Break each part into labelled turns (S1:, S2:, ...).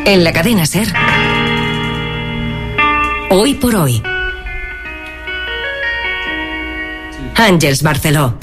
S1: En la cadena SER. Hoy por hoy. Àngels Barceló.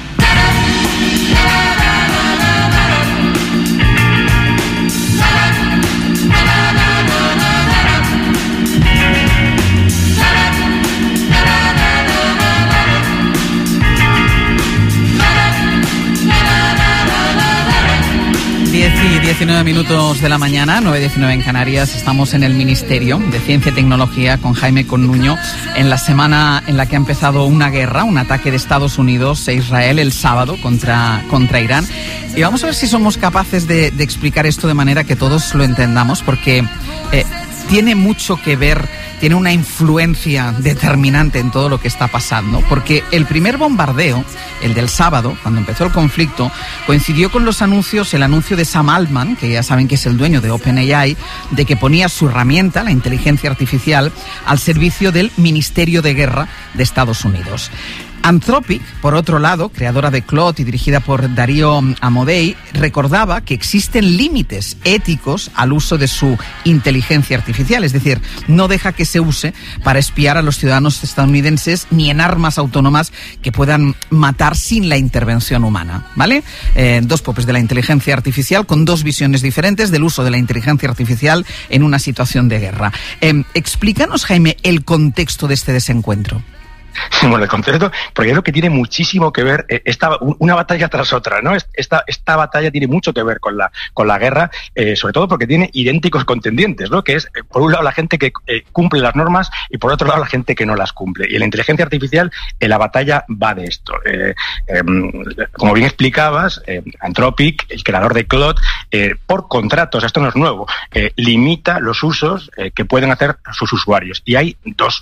S2: Y 19 minutos de la mañana, 9:19 en Canarias. Estamos en el Ministerio de Ciencia y Tecnología con Jaime Connuño en la semana en la que ha empezado una guerra, un ataque de Estados Unidos e Israel el sábado contra Irán. Y vamos a ver si somos capaces de explicar esto de manera que todos lo entendamos, porque tiene mucho que ver, tiene una influencia determinante en todo lo que está pasando, porque el primer bombardeo, el del sábado, cuando empezó el conflicto, coincidió con el anuncio de Sam Altman, que ya saben que es el dueño de OpenAI, de que ponía su herramienta, la inteligencia artificial, al servicio del Ministerio de Guerra de Estados Unidos. Anthropic, por otro lado, creadora de Claude y dirigida por Darío Amodei, recordaba que existen límites éticos al uso de su inteligencia artificial, es decir, no deja que se use para espiar a los ciudadanos estadounidenses ni en armas autónomas que puedan matar sin la intervención humana, ¿vale? Dos popes de la inteligencia artificial con dos visiones diferentes del uso de la inteligencia artificial en una situación de guerra. Explícanos, Jaime, el contexto de este desencuentro.
S3: Bueno, el concepto, porque creo que tiene muchísimo que ver una batalla tras otra, ¿no? Esta batalla tiene mucho que ver con la guerra, sobre todo porque tiene idénticos contendientes, ¿no? Que es, por un lado, la gente que cumple las normas y, por otro lado, la gente que no las cumple. Y en la inteligencia artificial, la batalla va de esto. Como bien explicabas, Anthropic, el creador de Claude, por contratos, esto no es nuevo, limita los usos que pueden hacer sus usuarios. Y hay dos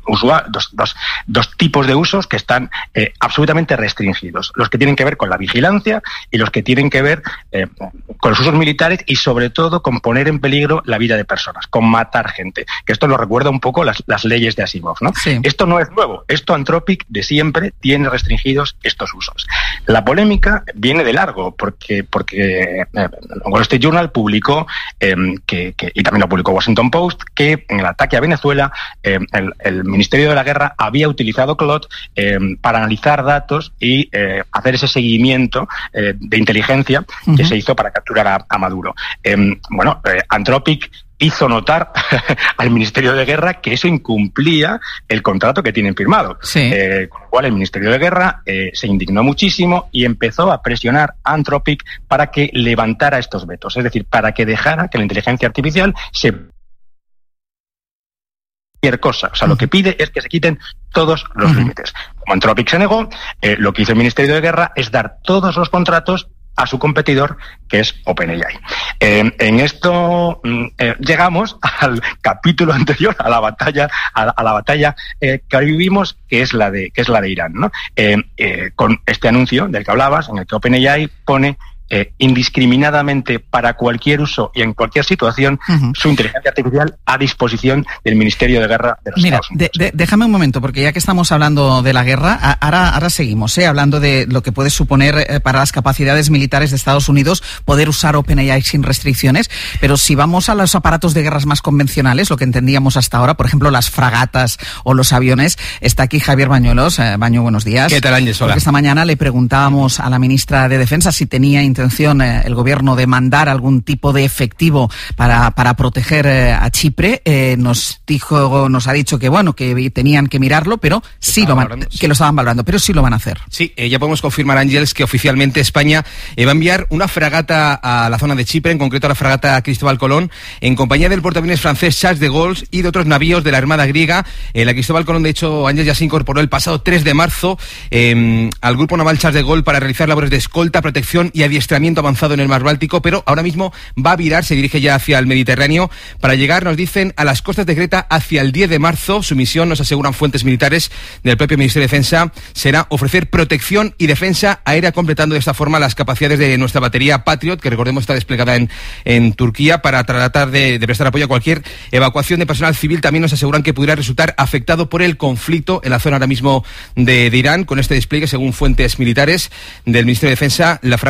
S3: tipos de usos que están absolutamente restringidos. Los que tienen que ver con la vigilancia y los que tienen que ver con los usos militares y, sobre todo, con poner en peligro la vida de personas, con matar gente. Que esto nos recuerda un poco las leyes de Asimov, ¿no? Sí. Esto no es nuevo. Esto Anthropic de siempre tiene restringidos estos usos. La polémica viene de largo porque Wall Street Journal publicó, y también lo publicó Washington Post, que en el ataque a Venezuela el Ministerio de la Guerra había utilizado Claude para analizar datos y hacer ese seguimiento de inteligencia que se hizo para capturar a Maduro. Anthropic hizo notar al Ministerio de Guerra que eso incumplía el contrato que tienen firmado. Sí. Con lo cual el Ministerio de Guerra se indignó muchísimo y empezó a presionar a Anthropic para que levantara estos vetos, es decir, para que dejara que la inteligencia artificial se cosa. O sea, lo que pide es que se quiten todos los límites. Como Anthropic se negó, lo que hizo el Ministerio de Guerra es dar todos los contratos a su competidor, que es OpenAI. En esto llegamos al capítulo anterior, a la batalla que hoy vivimos, que es la de Irán, ¿no? Con este anuncio del que hablabas, en el que OpenAI pone indiscriminadamente, para cualquier uso y en cualquier situación, su inteligencia artificial a disposición del Ministerio de Guerra de los Estados Unidos.
S2: Déjame un momento, porque ya que estamos hablando de la guerra, ahora seguimos hablando de lo que puede suponer para las capacidades militares de Estados Unidos poder usar OpenAI sin restricciones, pero si vamos a los aparatos de guerras más convencionales, lo que entendíamos hasta ahora, por ejemplo, las fragatas o los aviones, está aquí Javier Bañuelos. Baño, buenos días.
S4: ¿Qué tal, Ángel?
S2: Porque esta mañana le preguntábamos a la ministra de Defensa si tenía intención el gobierno de mandar algún tipo de efectivo para proteger a Chipre. Nos ha dicho que bueno, que tenían que mirarlo, pero que lo estaban valorando, pero sí lo van a hacer.
S4: Sí, ya podemos confirmar, Ángeles, que oficialmente España va a enviar una fragata a la zona de Chipre, en concreto a la fragata Cristóbal Colón, en compañía del portaaviones francés Charles de Gaulle y de otros navíos de la Armada griega. La Cristóbal Colón, de hecho, Ángeles, ya se incorporó el pasado 3 de marzo al grupo naval Charles de Gaulle para realizar labores de escolta, protección y adiestramiento avanzado en el mar Báltico, pero ahora mismo va a virar, se dirige ya hacia el Mediterráneo para llegar, nos dicen, a las costas de Creta hacia el 10 de marzo. Su misión, nos aseguran fuentes militares del propio Ministerio de Defensa, será ofrecer protección y defensa aérea, completando de esta forma las capacidades de nuestra batería Patriot, que recordemos está desplegada en Turquía, para tratar de prestar apoyo a cualquier evacuación de personal civil. También nos aseguran que pudiera resultar afectado por el conflicto en la zona ahora mismo de Irán. Con este despliegue, según fuentes militares del Ministerio de Defensa, la fragata Cristóbal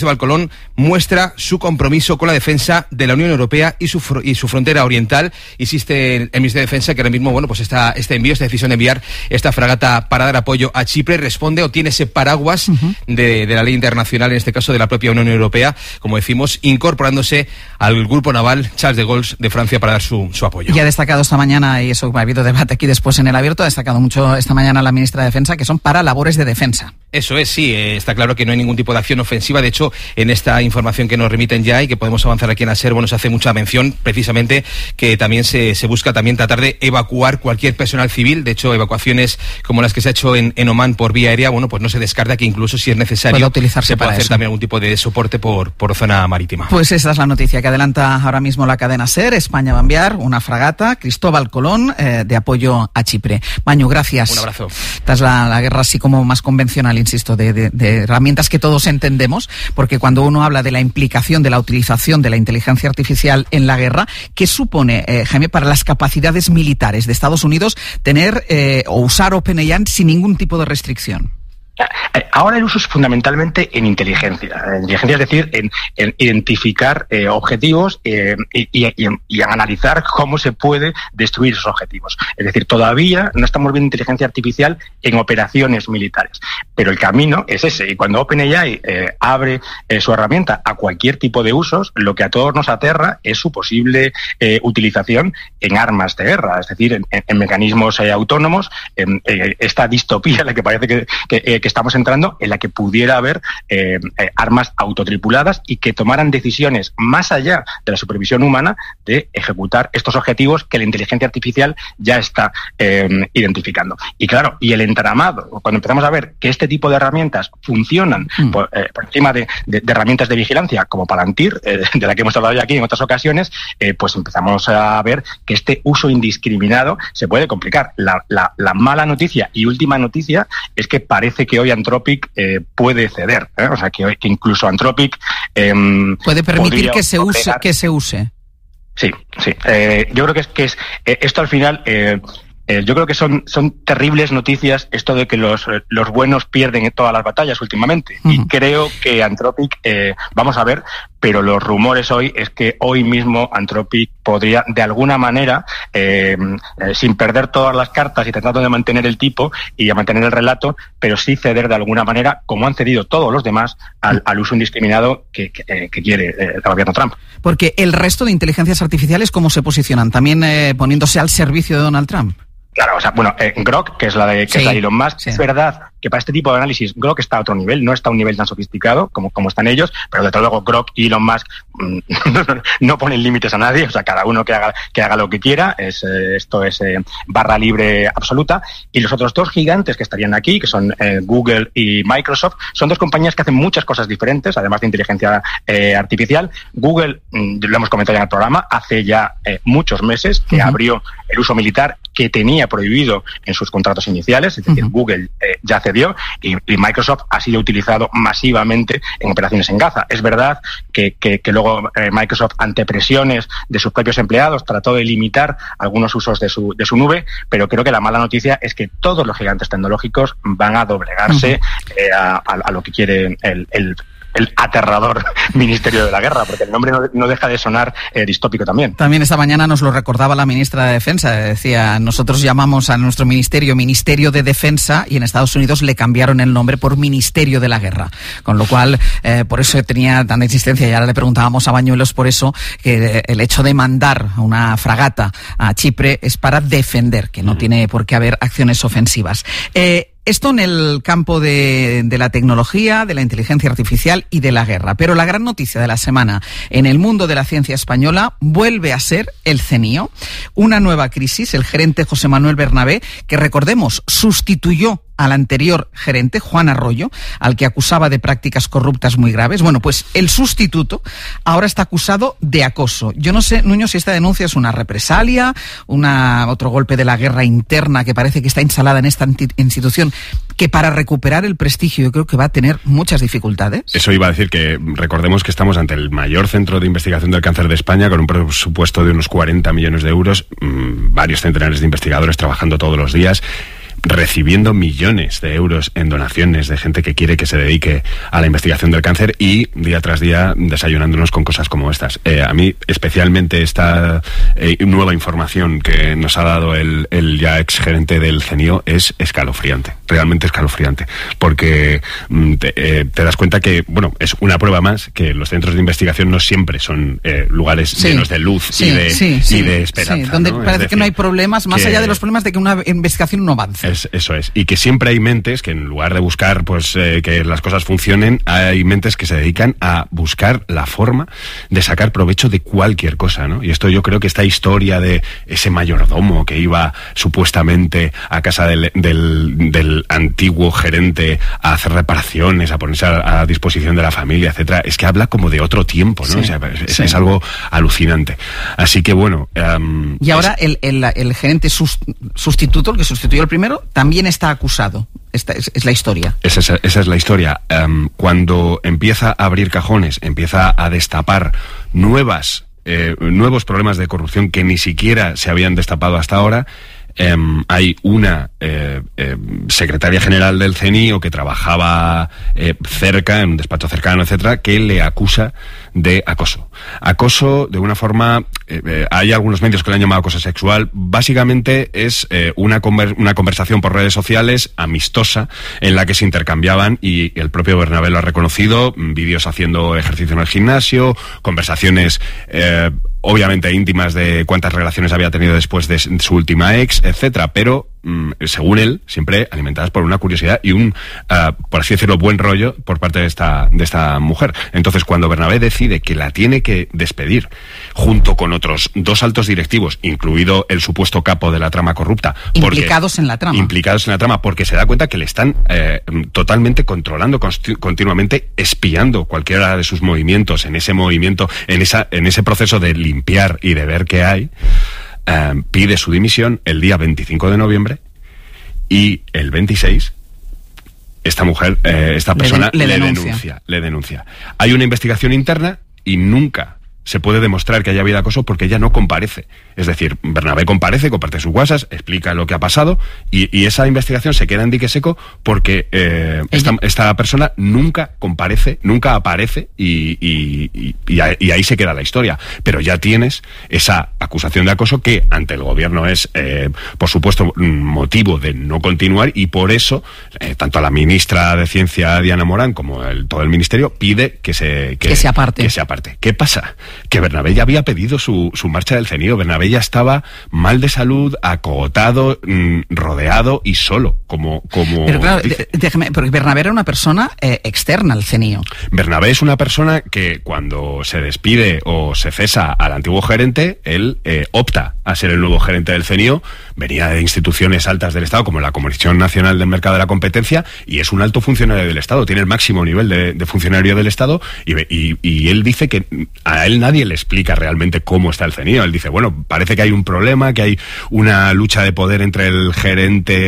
S4: Cristóbal Colón muestra su compromiso con la defensa de la Unión Europea y su frontera oriental. Insiste el Ministerio de Defensa que ahora mismo, bueno, pues esta decisión de enviar esta fragata para dar apoyo a Chipre responde o tiene ese paraguas de la ley internacional, en este caso de la propia Unión Europea, como decimos, incorporándose al grupo naval Charles de Gaulle de Francia para dar su apoyo.
S2: Y ha destacado esta mañana, y eso ha habido debate aquí después en el abierto, ha destacado mucho esta mañana la ministra de Defensa, que son para labores de defensa.
S4: Eso es, sí, está claro que no hay ningún tipo de acción ofensiva. De hecho, en esta información que nos remiten ya y que podemos avanzar aquí en la SER, bueno, se hace mucha mención precisamente que también se busca también tratar de evacuar cualquier personal civil. De hecho, evacuaciones como las que se ha hecho en Omán por vía aérea, bueno, pues no se descarta que incluso si es necesario se puede hacer también algún tipo de soporte por zona marítima.
S2: Pues esa es la noticia que adelanta ahora mismo la cadena SER. España va a enviar una fragata, Cristóbal Colón, de apoyo a Chipre. Maño, gracias.
S4: Un abrazo.
S2: Esta es la guerra así como más convencional, insisto, de herramientas que todos entendemos, porque cuando uno habla de la implicación, de la utilización de la inteligencia artificial en la guerra, ¿qué supone, Jaime, para las capacidades militares de Estados Unidos tener o usar OpenAI sin ningún tipo de restricción?
S3: Ahora el uso es fundamentalmente en inteligencia. Inteligencia, es decir, en identificar objetivos y analizar cómo se puede destruir esos objetivos. Es decir, todavía no estamos viendo inteligencia artificial en operaciones militares, pero el camino es ese. Y cuando OpenAI abre su herramienta a cualquier tipo de usos, lo que a todos nos aterra es su posible utilización en armas de guerra, es decir, en mecanismos autónomos, esta distopía en la que parece que estamos entrando, en la que pudiera haber armas autotripuladas y que tomaran decisiones más allá de la supervisión humana de ejecutar estos objetivos que la inteligencia artificial ya está identificando. Y claro, y el entramado, cuando empezamos a ver que este tipo de herramientas funcionan por encima de herramientas de vigilancia como Palantir, de la que hemos hablado ya aquí en otras ocasiones, pues empezamos a ver que este uso indiscriminado se puede complicar. La mala noticia y última noticia es que parece que hoy Anthropic puede ceder, o sea que incluso Anthropic
S2: puede permitir que se use.
S3: Sí. Yo creo que es esto al final. Yo creo que son terribles noticias esto de que los buenos pierden todas las batallas últimamente. Y creo que Anthropic, vamos a ver, pero los rumores hoy es que hoy mismo Anthropic podría, de alguna manera, sin perder todas las cartas y tratando de mantener el tipo y de mantener el relato, pero sí ceder de alguna manera, como han cedido todos los demás, al uso indiscriminado que quiere el gobierno Trump.
S2: Porque el resto de inteligencias artificiales, ¿cómo se posicionan? ¿También poniéndose al servicio de Donald Trump?
S3: Claro, o sea, bueno, Grok, que es la de Elon Musk, es verdad que para este tipo de análisis Grok está a otro nivel, no está a un nivel tan sofisticado como están ellos, pero desde luego Grok y Elon Musk no ponen límites a nadie, o sea, cada uno que haga lo que quiera, esto es barra libre absoluta. Y los otros dos gigantes que estarían aquí, que son Google y Microsoft, son dos compañías que hacen muchas cosas diferentes, además de inteligencia artificial. Google, lo hemos comentado ya en el programa, hace ya muchos meses que abrió el uso militar que tenía prohibido en sus contratos iniciales, es decir, Google ya cedió y Microsoft ha sido utilizado masivamente en operaciones en Gaza. Es verdad que luego Microsoft, ante presiones de sus propios empleados, trató de limitar algunos usos de su nube, pero creo que la mala noticia es que todos los gigantes tecnológicos van a doblegarse a lo que quiere el aterrador Ministerio de la Guerra, porque el nombre no deja de sonar distópico también.
S2: También esta mañana nos lo recordaba la ministra de Defensa, decía, nosotros llamamos a nuestro ministerio Ministerio de Defensa y en Estados Unidos le cambiaron el nombre por Ministerio de la Guerra, con lo cual por eso tenía tanta insistencia y ahora le preguntábamos a Bañuelos por eso, que el hecho de mandar una fragata a Chipre es para defender, que no tiene por qué haber acciones ofensivas. Esto en el campo de la tecnología, de la inteligencia artificial y de la guerra. Pero la gran noticia de la semana en el mundo de la ciencia española vuelve a ser el CENIO. Una nueva crisis, el gerente José Manuel Bernabé, que recordemos, sustituyó al anterior gerente, Juan Arroyo, al que acusaba de prácticas corruptas muy graves. Bueno, pues el sustituto ahora está acusado de acoso. Yo no sé, Nuño, si esta denuncia es una represalia, otro golpe de la guerra interna que parece que está instalada en esta institución, que para recuperar el prestigio yo creo que va a tener muchas dificultades.
S5: Eso iba a decir, que recordemos que estamos ante el mayor centro de investigación del cáncer de España, con un presupuesto de unos 40 millones de euros, varios centenares de investigadores trabajando todos los días. recibiendo millones de euros en donaciones de gente que quiere que se dedique a la investigación del cáncer y día tras día desayunándonos con cosas como estas. A mí especialmente esta nueva información que nos ha dado el ya ex gerente del CNIO es escalofriante, realmente escalofriante, porque te das cuenta que, bueno, es una prueba más que los centros de investigación no siempre son lugares llenos de luz y de esperanza.
S2: Donde
S5: ¿no?
S2: parece que no hay problemas, más allá de los problemas de que una investigación no avance.
S5: Eso es. Y que siempre hay mentes que en lugar de buscar pues que las cosas funcionen, hay mentes que se dedican a buscar la forma de sacar provecho de cualquier cosa, ¿no? Y esto yo creo que esta historia de ese mayordomo que iba supuestamente a casa del antiguo gerente a hacer reparaciones, a ponerse a disposición de la familia, etcétera, es que habla como de otro tiempo, ¿no? O sea, es algo alucinante. Así que bueno...
S2: y ahora el gerente sustituto, el que sustituyó al primero, también está acusado. Esta es la historia.
S5: Esa es la historia. Cuando empieza a abrir cajones, empieza a destapar nuevos problemas de corrupción que ni siquiera se habían destapado hasta ahora, hay una secretaria general del CNIO que trabajaba cerca, en un despacho cercano, etcétera, que le acusa de acoso. Acoso de una forma, hay algunos medios que le han llamado acoso sexual, básicamente es una conversación por redes sociales amistosa en la que se intercambiaban, y el propio Bernabé lo ha reconocido, vídeos haciendo ejercicio en el gimnasio, conversaciones obviamente íntimas de cuántas relaciones había tenido después de su última ex, etcétera, pero según él, siempre alimentadas por una curiosidad y un, por así decirlo, buen rollo por parte de esta mujer. Entonces, cuando Bernabé decide que la tiene que despedir, junto con otros 2 altos directivos, incluido el supuesto capo de la trama corrupta,
S2: implicados en la trama,
S5: porque se da cuenta que le están totalmente controlando continuamente, espiando cualquiera de sus movimientos, en ese movimiento, en ese proceso de limpiar y de ver qué hay. Pide su dimisión el día 25 de noviembre y el 26 esta persona le denuncia. Hay una investigación interna y nunca se puede demostrar que haya habido acoso porque ella no comparece. Es decir, Bernabé comparte sus WhatsApp, explica lo que ha pasado y esa investigación se queda en dique seco porque esta persona nunca comparece, nunca aparece y ahí se queda la historia. Pero ya tienes esa acusación de acoso que ante el gobierno es, por supuesto, motivo de no continuar, y por eso tanto la ministra de Ciencia, Diana Morán, como todo el ministerio pide que se aparte. ¿Qué pasa? Que Bernabé ya había pedido su marcha del CNIO. Bernabé ya estaba mal de salud, acogotado, rodeado y solo, como
S2: pero claro, déjeme, porque Bernabé era una persona externa al CNIO.
S5: Bernabé es una persona que cuando se despide o se cesa al antiguo gerente, él opta a ser el nuevo gerente del CNIO. Venía de instituciones altas del Estado, como la Comisión Nacional del Mercado de la Competencia, y es un alto funcionario del Estado, tiene el máximo nivel de funcionario del Estado, y él dice que a él nadie le explica realmente cómo está el CNIO. Él dice, bueno, parece que hay un problema, que hay una lucha de poder entre el gerente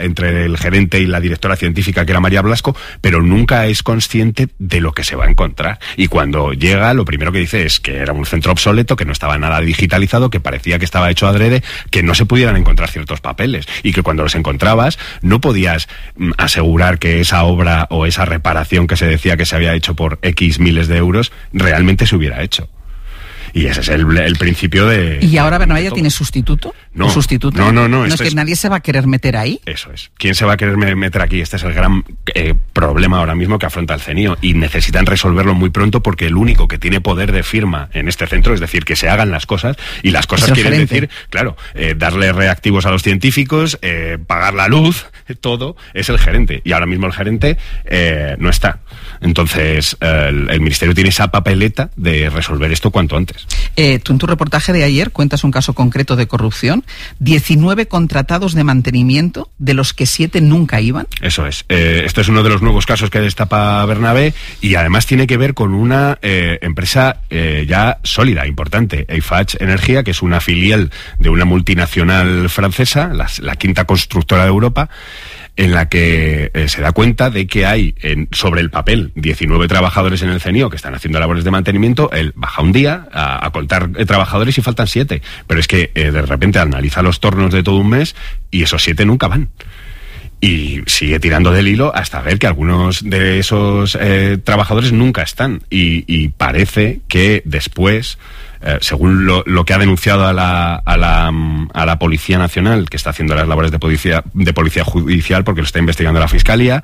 S5: y la directora científica, que era María Blasco, pero nunca es consciente de lo que se va a encontrar. Y cuando llega, lo primero que dice es que era un centro obsoleto, que no estaba nada digitalizado, que parecía que estaba hecho adrede, que no se pudieran encontrar ciertos papeles, y que cuando los encontrabas no podías asegurar que esa obra o esa reparación que se decía que se había hecho por X miles de euros realmente se hubiera hecho. Y ese es el principio de...
S2: ¿Y ahora Bernabé ya tiene sustituto?
S5: No.
S2: ¿Sustituto? No, es que nadie se va a querer meter ahí.
S5: Eso es. ¿Quién se va a querer meter aquí? Este es el gran problema ahora mismo que afronta el CNIO, y necesitan resolverlo muy pronto, porque el único que tiene poder de firma en este centro, es decir, que se hagan las cosas, y las cosas quieren decir, claro, darle reactivos a los científicos, pagar la luz, todo, es el gerente. Y ahora mismo el gerente no está. Entonces, el ministerio tiene esa papeleta de resolver esto cuanto antes.
S2: Tú en tu reportaje de ayer cuentas un caso concreto de corrupción, 19 contratados de mantenimiento, de los que 7 nunca iban.
S5: Eso es. Esto es uno de los nuevos casos que destapa Bernabé, y además tiene que ver con una empresa ya sólida, importante, Eiffage Energía, que es una filial de una multinacional francesa, la quinta constructora de Europa, en la que se da cuenta de que hay sobre el papel 19 trabajadores en el CNIO que están haciendo labores de mantenimiento. Él baja un día a contar trabajadores y faltan 7, pero es que de repente analiza los tornos de todo un mes y esos 7 nunca van. Y sigue tirando del hilo hasta ver que algunos de esos trabajadores nunca están. Y parece que después, según lo que ha denunciado a la Policía Nacional, que está haciendo las labores de policía judicial, porque lo está investigando la Fiscalía,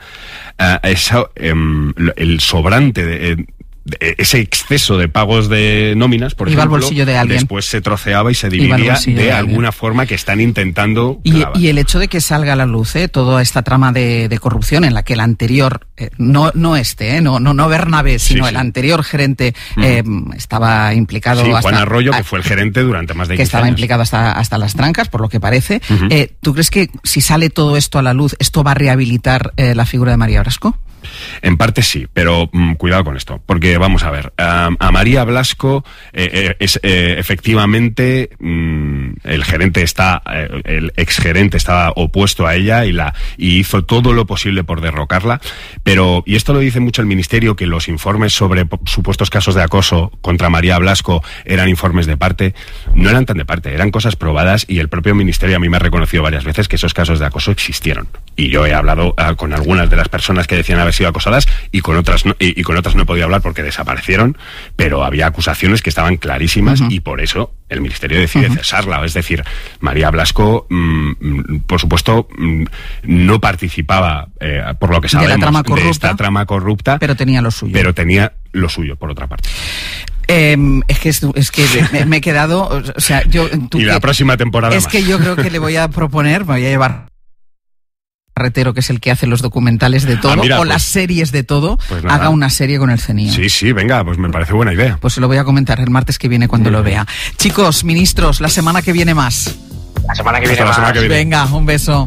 S5: el sobrante ese exceso de pagos de nóminas, por ejemplo, después se troceaba y se dividía de alguna forma, que están intentando clavar.
S2: Y el hecho de que salga a la luz toda esta trama de corrupción en la que el anterior, no Bernabé, sino el anterior gerente estaba implicado.
S5: Sí, Juan Arroyo, que fue el gerente durante más de 15 años. Que estaba
S2: implicado hasta las trancas, por lo que parece. ¿Tú crees que si sale todo esto a la luz, esto va a rehabilitar la figura de María Blasco?
S5: En parte sí, pero cuidado con esto, porque vamos a ver, a María Blasco efectivamente el exgerente estaba opuesto a ella y hizo todo lo posible por derrocarla, y esto lo dice mucho el Ministerio, que los informes sobre supuestos casos de acoso contra María Blasco eran informes de parte. No eran tan de parte, eran cosas probadas, y el propio Ministerio a mí me ha reconocido varias veces que esos casos de acoso existieron. Y yo he hablado con algunas de las personas que decían haber sido acosadas, y con otras no he podido hablar porque desaparecieron, pero había acusaciones que estaban clarísimas, y por eso el Ministerio decide cesarla. Es decir, María Blasco, por supuesto, no participapa, por lo que sabemos, de esta trama corrupta,
S2: pero tenía lo suyo. Por otra parte.
S5: Es
S2: que me he quedado, o sea,
S5: y la próxima temporada
S2: es
S5: más.
S2: Que yo creo que le voy a llevar Carretero, que es el que hace los documentales de todo, las series de todo, haga una serie con el CNIO.
S5: Sí, venga, pues me parece buena idea.
S2: Pues se lo voy a comentar el martes que viene cuando lo vea. Chicos, ministros, la semana que viene más.
S3: La semana que viene.
S2: Venga, un beso.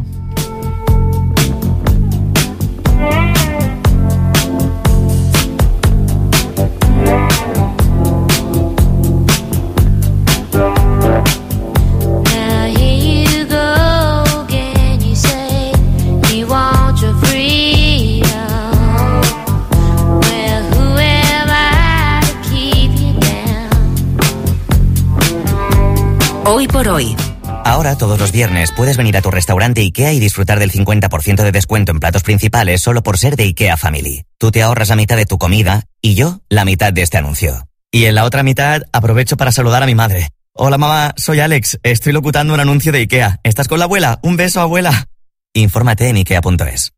S1: Hoy por hoy.
S6: Ahora, todos los viernes, puedes venir a tu restaurante IKEA y disfrutar del 50% de descuento en platos principales solo por ser de IKEA Family. Tú te ahorras la mitad de tu comida y yo la mitad de este anuncio. Y en la otra mitad, aprovecho para saludar a mi madre. Hola mamá, soy Alex, estoy locutando un anuncio de IKEA. ¿Estás con la abuela? Un beso, abuela. Infórmate en ikea.es.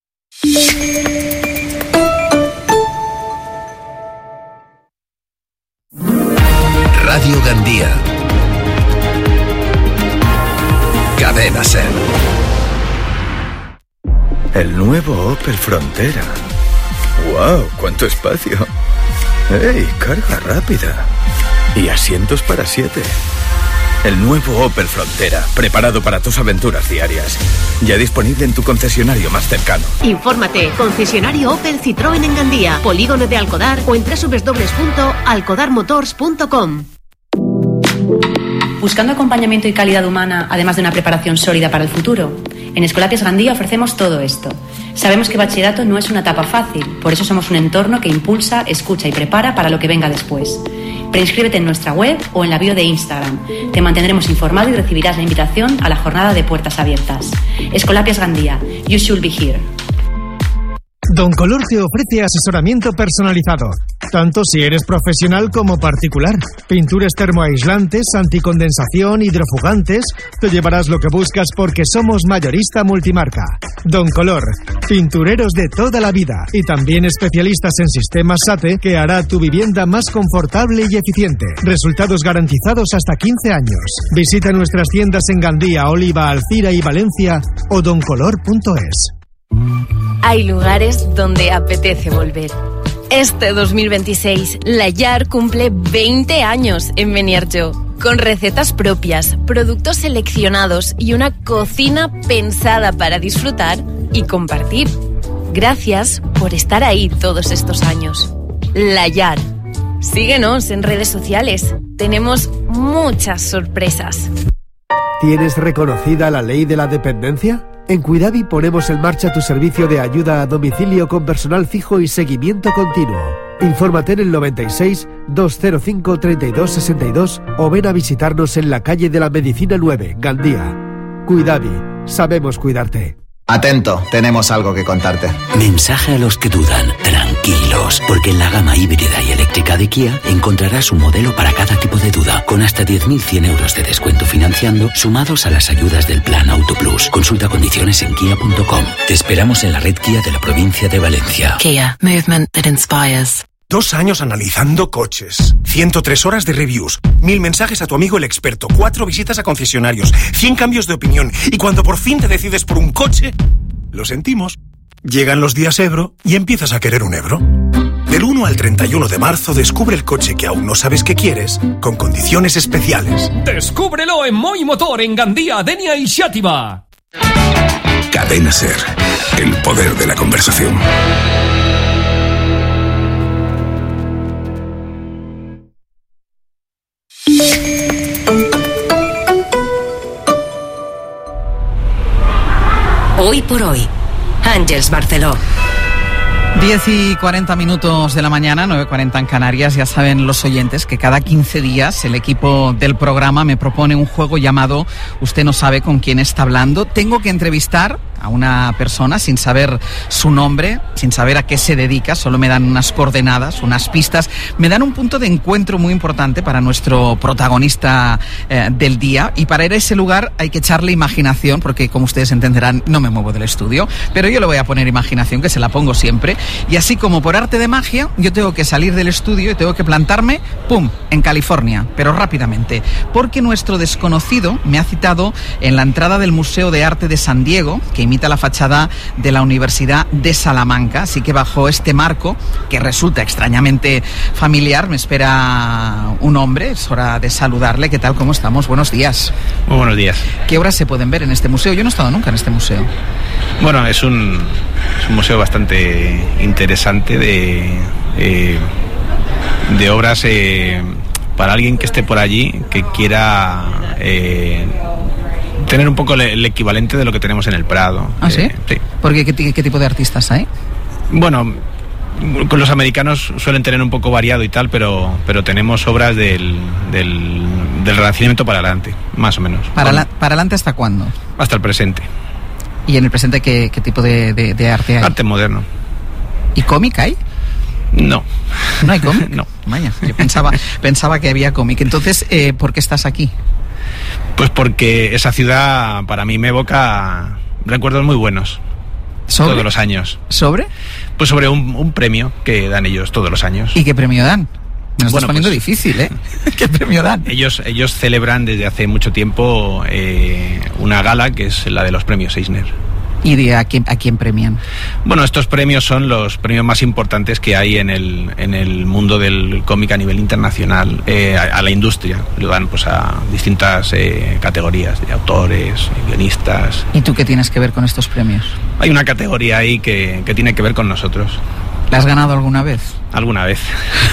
S7: Radio Gandía. Cadena SER.
S8: El nuevo Opel Frontera. ¡Wow! ¡Cuánto espacio! ¡Ey! Carga rápida. Y asientos para 7. El nuevo Opel Frontera, preparado para tus aventuras diarias. Ya disponible en tu concesionario más cercano.
S9: Infórmate, concesionario Opel Citroën en Gandía, Polígono de Alcodar o en www.alcodarmotors.com.
S10: Buscando acompañamiento y calidad humana, además de una preparación sólida para el futuro, en Escolapias Gandía ofrecemos todo esto. Sabemos que bachillerato no es una etapa fácil, por eso somos un entorno que impulsa, escucha y prepara para lo que venga después. Preinscríbete en nuestra web o en la bio de Instagram. Te mantendremos informado y recibirás la invitación a la jornada de puertas abiertas. Escolapias Gandía, you should be here.
S11: Don Color te ofrece asesoramiento personalizado, tanto si eres profesional como particular. Pinturas termoaislantes, anticondensación, hidrofugantes. Te llevarás lo que buscas porque somos mayorista multimarca. Don Color, pintureros de toda la vida y también especialistas en sistemas SATE que hará tu vivienda más confortable y eficiente. Resultados garantizados hasta 15 años. Visita nuestras tiendas en Gandía, Oliva, Alcira y Valencia o doncolor.es.
S12: Hay lugares donde apetece volver. Este 2026, La Llar cumple 20 años en Beniarjó, con recetas propias, productos seleccionados y una cocina pensada para disfrutar y compartir. Gracias por estar ahí todos estos años. La Llar. Síguenos en redes sociales. Tenemos muchas sorpresas.
S13: ¿Tienes reconocida la ley de la dependencia? En Cuidadi ponemos en marcha tu servicio de ayuda a domicilio con personal fijo y seguimiento continuo. Infórmate en el 96 205 32 62 o ven a visitarnos en la calle de la Medicina 9, Gandía. Cuidadi, sabemos cuidarte.
S14: Atento, tenemos algo que contarte.
S15: Mensaje a los que dudan, tranquilos, porque en la gama híbrida y eléctrica de Kia encontrarás un modelo para cada tipo de duda, con hasta 10.100 euros de descuento financiando, sumados a las ayudas del Plan Auto Plus. Consulta condiciones en kia.com. Te esperamos en la red Kia de la provincia de Valencia.
S16: Kia, movement that inspires.
S17: 2 años analizando coches, 103 horas de reviews, 1000 mensajes a tu amigo el experto, 4 visitas a concesionarios, 100 cambios de opinión, y cuando por fin te decides por un coche, lo sentimos. Llegan los días Ebro y empiezas a querer un Ebro. Del 1 al 31 de marzo descubre el coche que aún no sabes que quieres, con condiciones especiales.
S18: Descúbrelo en Moi Motor, en Gandía, Denia y Xàtiva.
S7: Cadena SER, el poder de la conversación.
S1: Hoy por hoy, Àngels Barceló.
S2: 10:40 de la mañana, 9:40 en Canarias. Ya saben los oyentes que cada 15 días el equipo del programa me propone un juego llamado Usted no sabe con quién está hablando. Tengo que entrevistar a una persona sin saber su nombre, sin saber a qué se dedica, solo me dan unas coordenadas, unas pistas, me dan un punto de encuentro muy importante para nuestro protagonista del día, y para ir a ese lugar hay que echarle imaginación, porque como ustedes entenderán no me muevo del estudio, pero yo le voy a poner imaginación, que se la pongo siempre, y así como por arte de magia yo tengo que salir del estudio y tengo que plantarme, ¡pum!, en California, pero rápidamente, porque nuestro desconocido me ha citado en la entrada del Museo de Arte de San Diego, que imita la fachada de la Universidad de Salamanca, así que bajo este marco, que resulta extrañamente familiar, me espera un hombre. Es hora de saludarle. ¿Qué tal? ¿Cómo estamos? Buenos días.
S19: Muy buenos días.
S2: ¿Qué obras se pueden ver en este museo? Yo no he estado nunca en este museo.
S19: Bueno, es un museo bastante interesante de obras para alguien que esté por allí, que quiera tener un poco el equivalente de lo que tenemos en el Prado.
S2: ¿Ah, sí?
S19: Sí.
S2: Porque ¿qué tipo de artistas hay?
S19: Bueno, con los americanos suelen tener un poco variado y tal, pero tenemos obras del Renacimiento para adelante, más o menos.
S2: ¿Para adelante hasta cuándo?
S19: Hasta el presente.
S2: ¿Y en el presente qué tipo de arte hay?
S19: Arte moderno.
S2: ¿Y cómic hay?
S19: No.
S2: ¿No hay cómic?
S19: No.
S2: Vaya, yo pensaba que había cómic. Entonces, ¿por qué estás aquí?
S19: Pues porque esa ciudad para mí me evoca recuerdos muy buenos.
S2: ¿Sobre?
S19: Todos los años.
S2: ¿Sobre?
S19: Pues sobre un premio que dan ellos todos los años.
S2: ¿Y qué premio dan? Me lo estás poniendo
S19: pues,
S2: difícil, ¿eh? ¿Qué premio dan?
S19: Ellos celebran desde hace mucho tiempo una gala que es la de los premios Eisner.
S2: ¿Y a quién premian?
S19: Bueno, estos premios son los premios más importantes que hay en el mundo del cómic a nivel internacional, a la industria. Lo dan pues a distintas categorías de autores, guionistas.
S2: ¿Y tú qué tienes que ver con estos premios?
S19: Hay una categoría ahí que tiene que ver con nosotros.
S2: ¿La has ganado alguna vez?
S19: Alguna vez.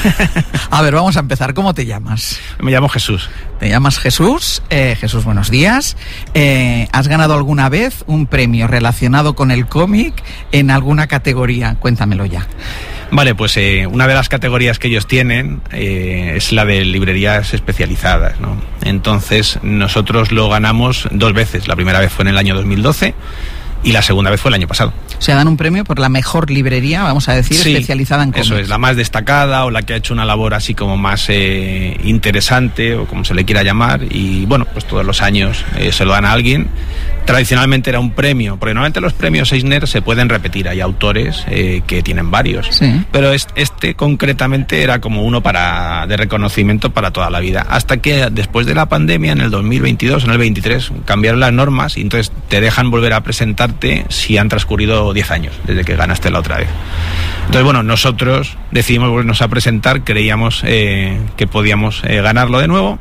S2: A ver, vamos a empezar. ¿Cómo te llamas?
S19: Me llamo Jesús.
S2: ¿Te llamas Jesús? Jesús, buenos días. ¿Has ganado alguna vez un premio relacionado con el cómic en alguna categoría? Cuéntamelo ya.
S19: Vale, pues una de las categorías que ellos tienen es la de librerías especializadas, ¿no? Entonces, nosotros lo ganamos 2 veces. La primera vez fue en el año 2012 y la segunda vez fue el año pasado. O
S2: sea, dan un premio por la mejor librería, vamos a decir, sí, especializada en cómics.
S19: Eso es, la más destacada o la que ha hecho una labor así como más interesante, o como se le quiera llamar, y bueno, pues todos los años se lo dan a alguien. Tradicionalmente era un premio, porque normalmente los premios Eisner se pueden repetir, hay autores que tienen varios,
S2: sí,
S19: pero este concretamente era como uno de reconocimiento para toda la vida, hasta que después de la pandemia, en el 2022, en el 23, cambiaron las normas y entonces te dejan volver a presentarte si han transcurrido 10 años desde que ganaste la otra vez. Entonces, bueno, nosotros decidimos volvernos a presentar, creíamos que podíamos ganarlo de nuevo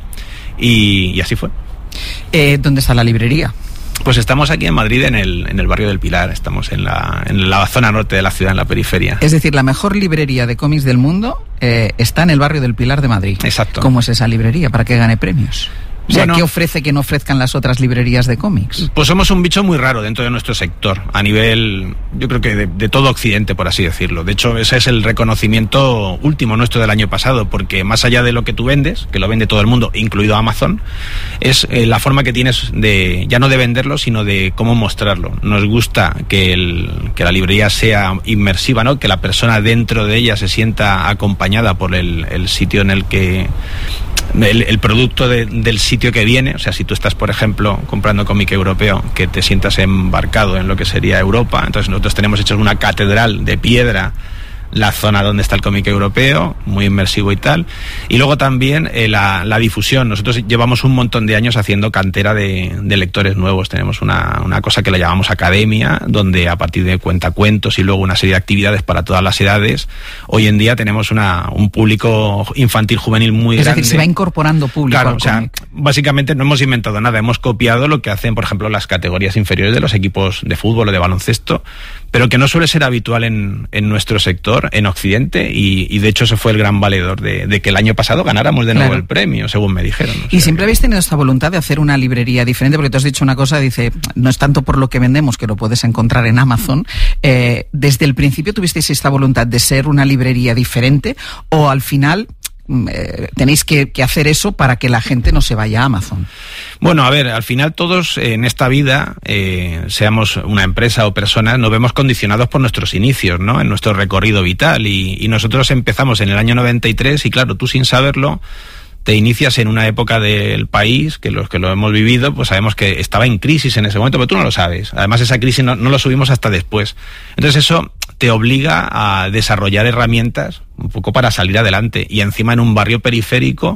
S19: y así fue.
S2: ¿Dónde está la librería?
S19: Pues estamos aquí en Madrid, en el barrio del Pilar, estamos en la zona norte de la ciudad, en la periferia.
S2: Es decir, la mejor librería de cómics del mundo está en el barrio del Pilar de Madrid.
S19: Exacto.
S2: ¿Cómo es esa librería? ¿Para que gane premios? O sea, ¿qué ofrece que no ofrezcan las otras librerías de cómics?
S19: Pues somos un bicho muy raro dentro de nuestro sector, a nivel, yo creo que de todo Occidente, por así decirlo. De hecho, ese es el reconocimiento último nuestro del año pasado, porque más allá de lo que tú vendes, que lo vende todo el mundo, incluido Amazon, es la forma que tienes de, ya no de venderlo, sino de cómo mostrarlo. Nos gusta que la librería sea inmersiva, ¿no? Que la persona dentro de ella se sienta acompañada por el sitio en el que... El producto del sitio que viene, o sea, si tú estás, por ejemplo, comprando cómic europeo, que te sientas embarcado en lo que sería Europa. Entonces nosotros tenemos hecho una catedral de piedra, la zona donde está el cómic europeo, muy inmersivo y tal. Y luego también la difusión. Nosotros llevamos un montón de años haciendo cantera de lectores nuevos. Tenemos una cosa que la llamamos academia, donde a partir de cuentacuentos y luego una serie de actividades para todas las edades, hoy en día tenemos un público infantil juvenil muy grande.
S2: Es decir, se va incorporando público.
S19: Claro, o sea, básicamente no hemos inventado nada, hemos copiado lo que hacen, por ejemplo, las categorías inferiores de los equipos de fútbol o de baloncesto, pero que no suele ser habitual en nuestro sector, en Occidente, y de hecho eso fue el gran valedor de que el año pasado ganáramos de nuevo el premio, según me dijeron. O sea,
S2: ¿y siempre habéis tenido esta voluntad de hacer una librería diferente? Porque tú has dicho una cosa, dice, no es tanto por lo que vendemos, que lo puedes encontrar en Amazon. ¿Desde el principio tuvisteis esta voluntad de ser una librería diferente, o al final tenéis que hacer eso para que la gente no se vaya a Amazon?
S19: Bueno, a ver, al final todos en esta vida, seamos una empresa o personas, nos vemos condicionados por nuestros inicios, ¿no? En nuestro recorrido vital, y nosotros empezamos en el año 93 y claro, tú sin saberlo te inicias en una época del país que los que lo hemos vivido pues sabemos que estaba en crisis en ese momento, pero tú no lo sabes. Además esa crisis no lo subimos hasta después. Entonces eso te obliga a desarrollar herramientas un poco para salir adelante, y encima en un barrio periférico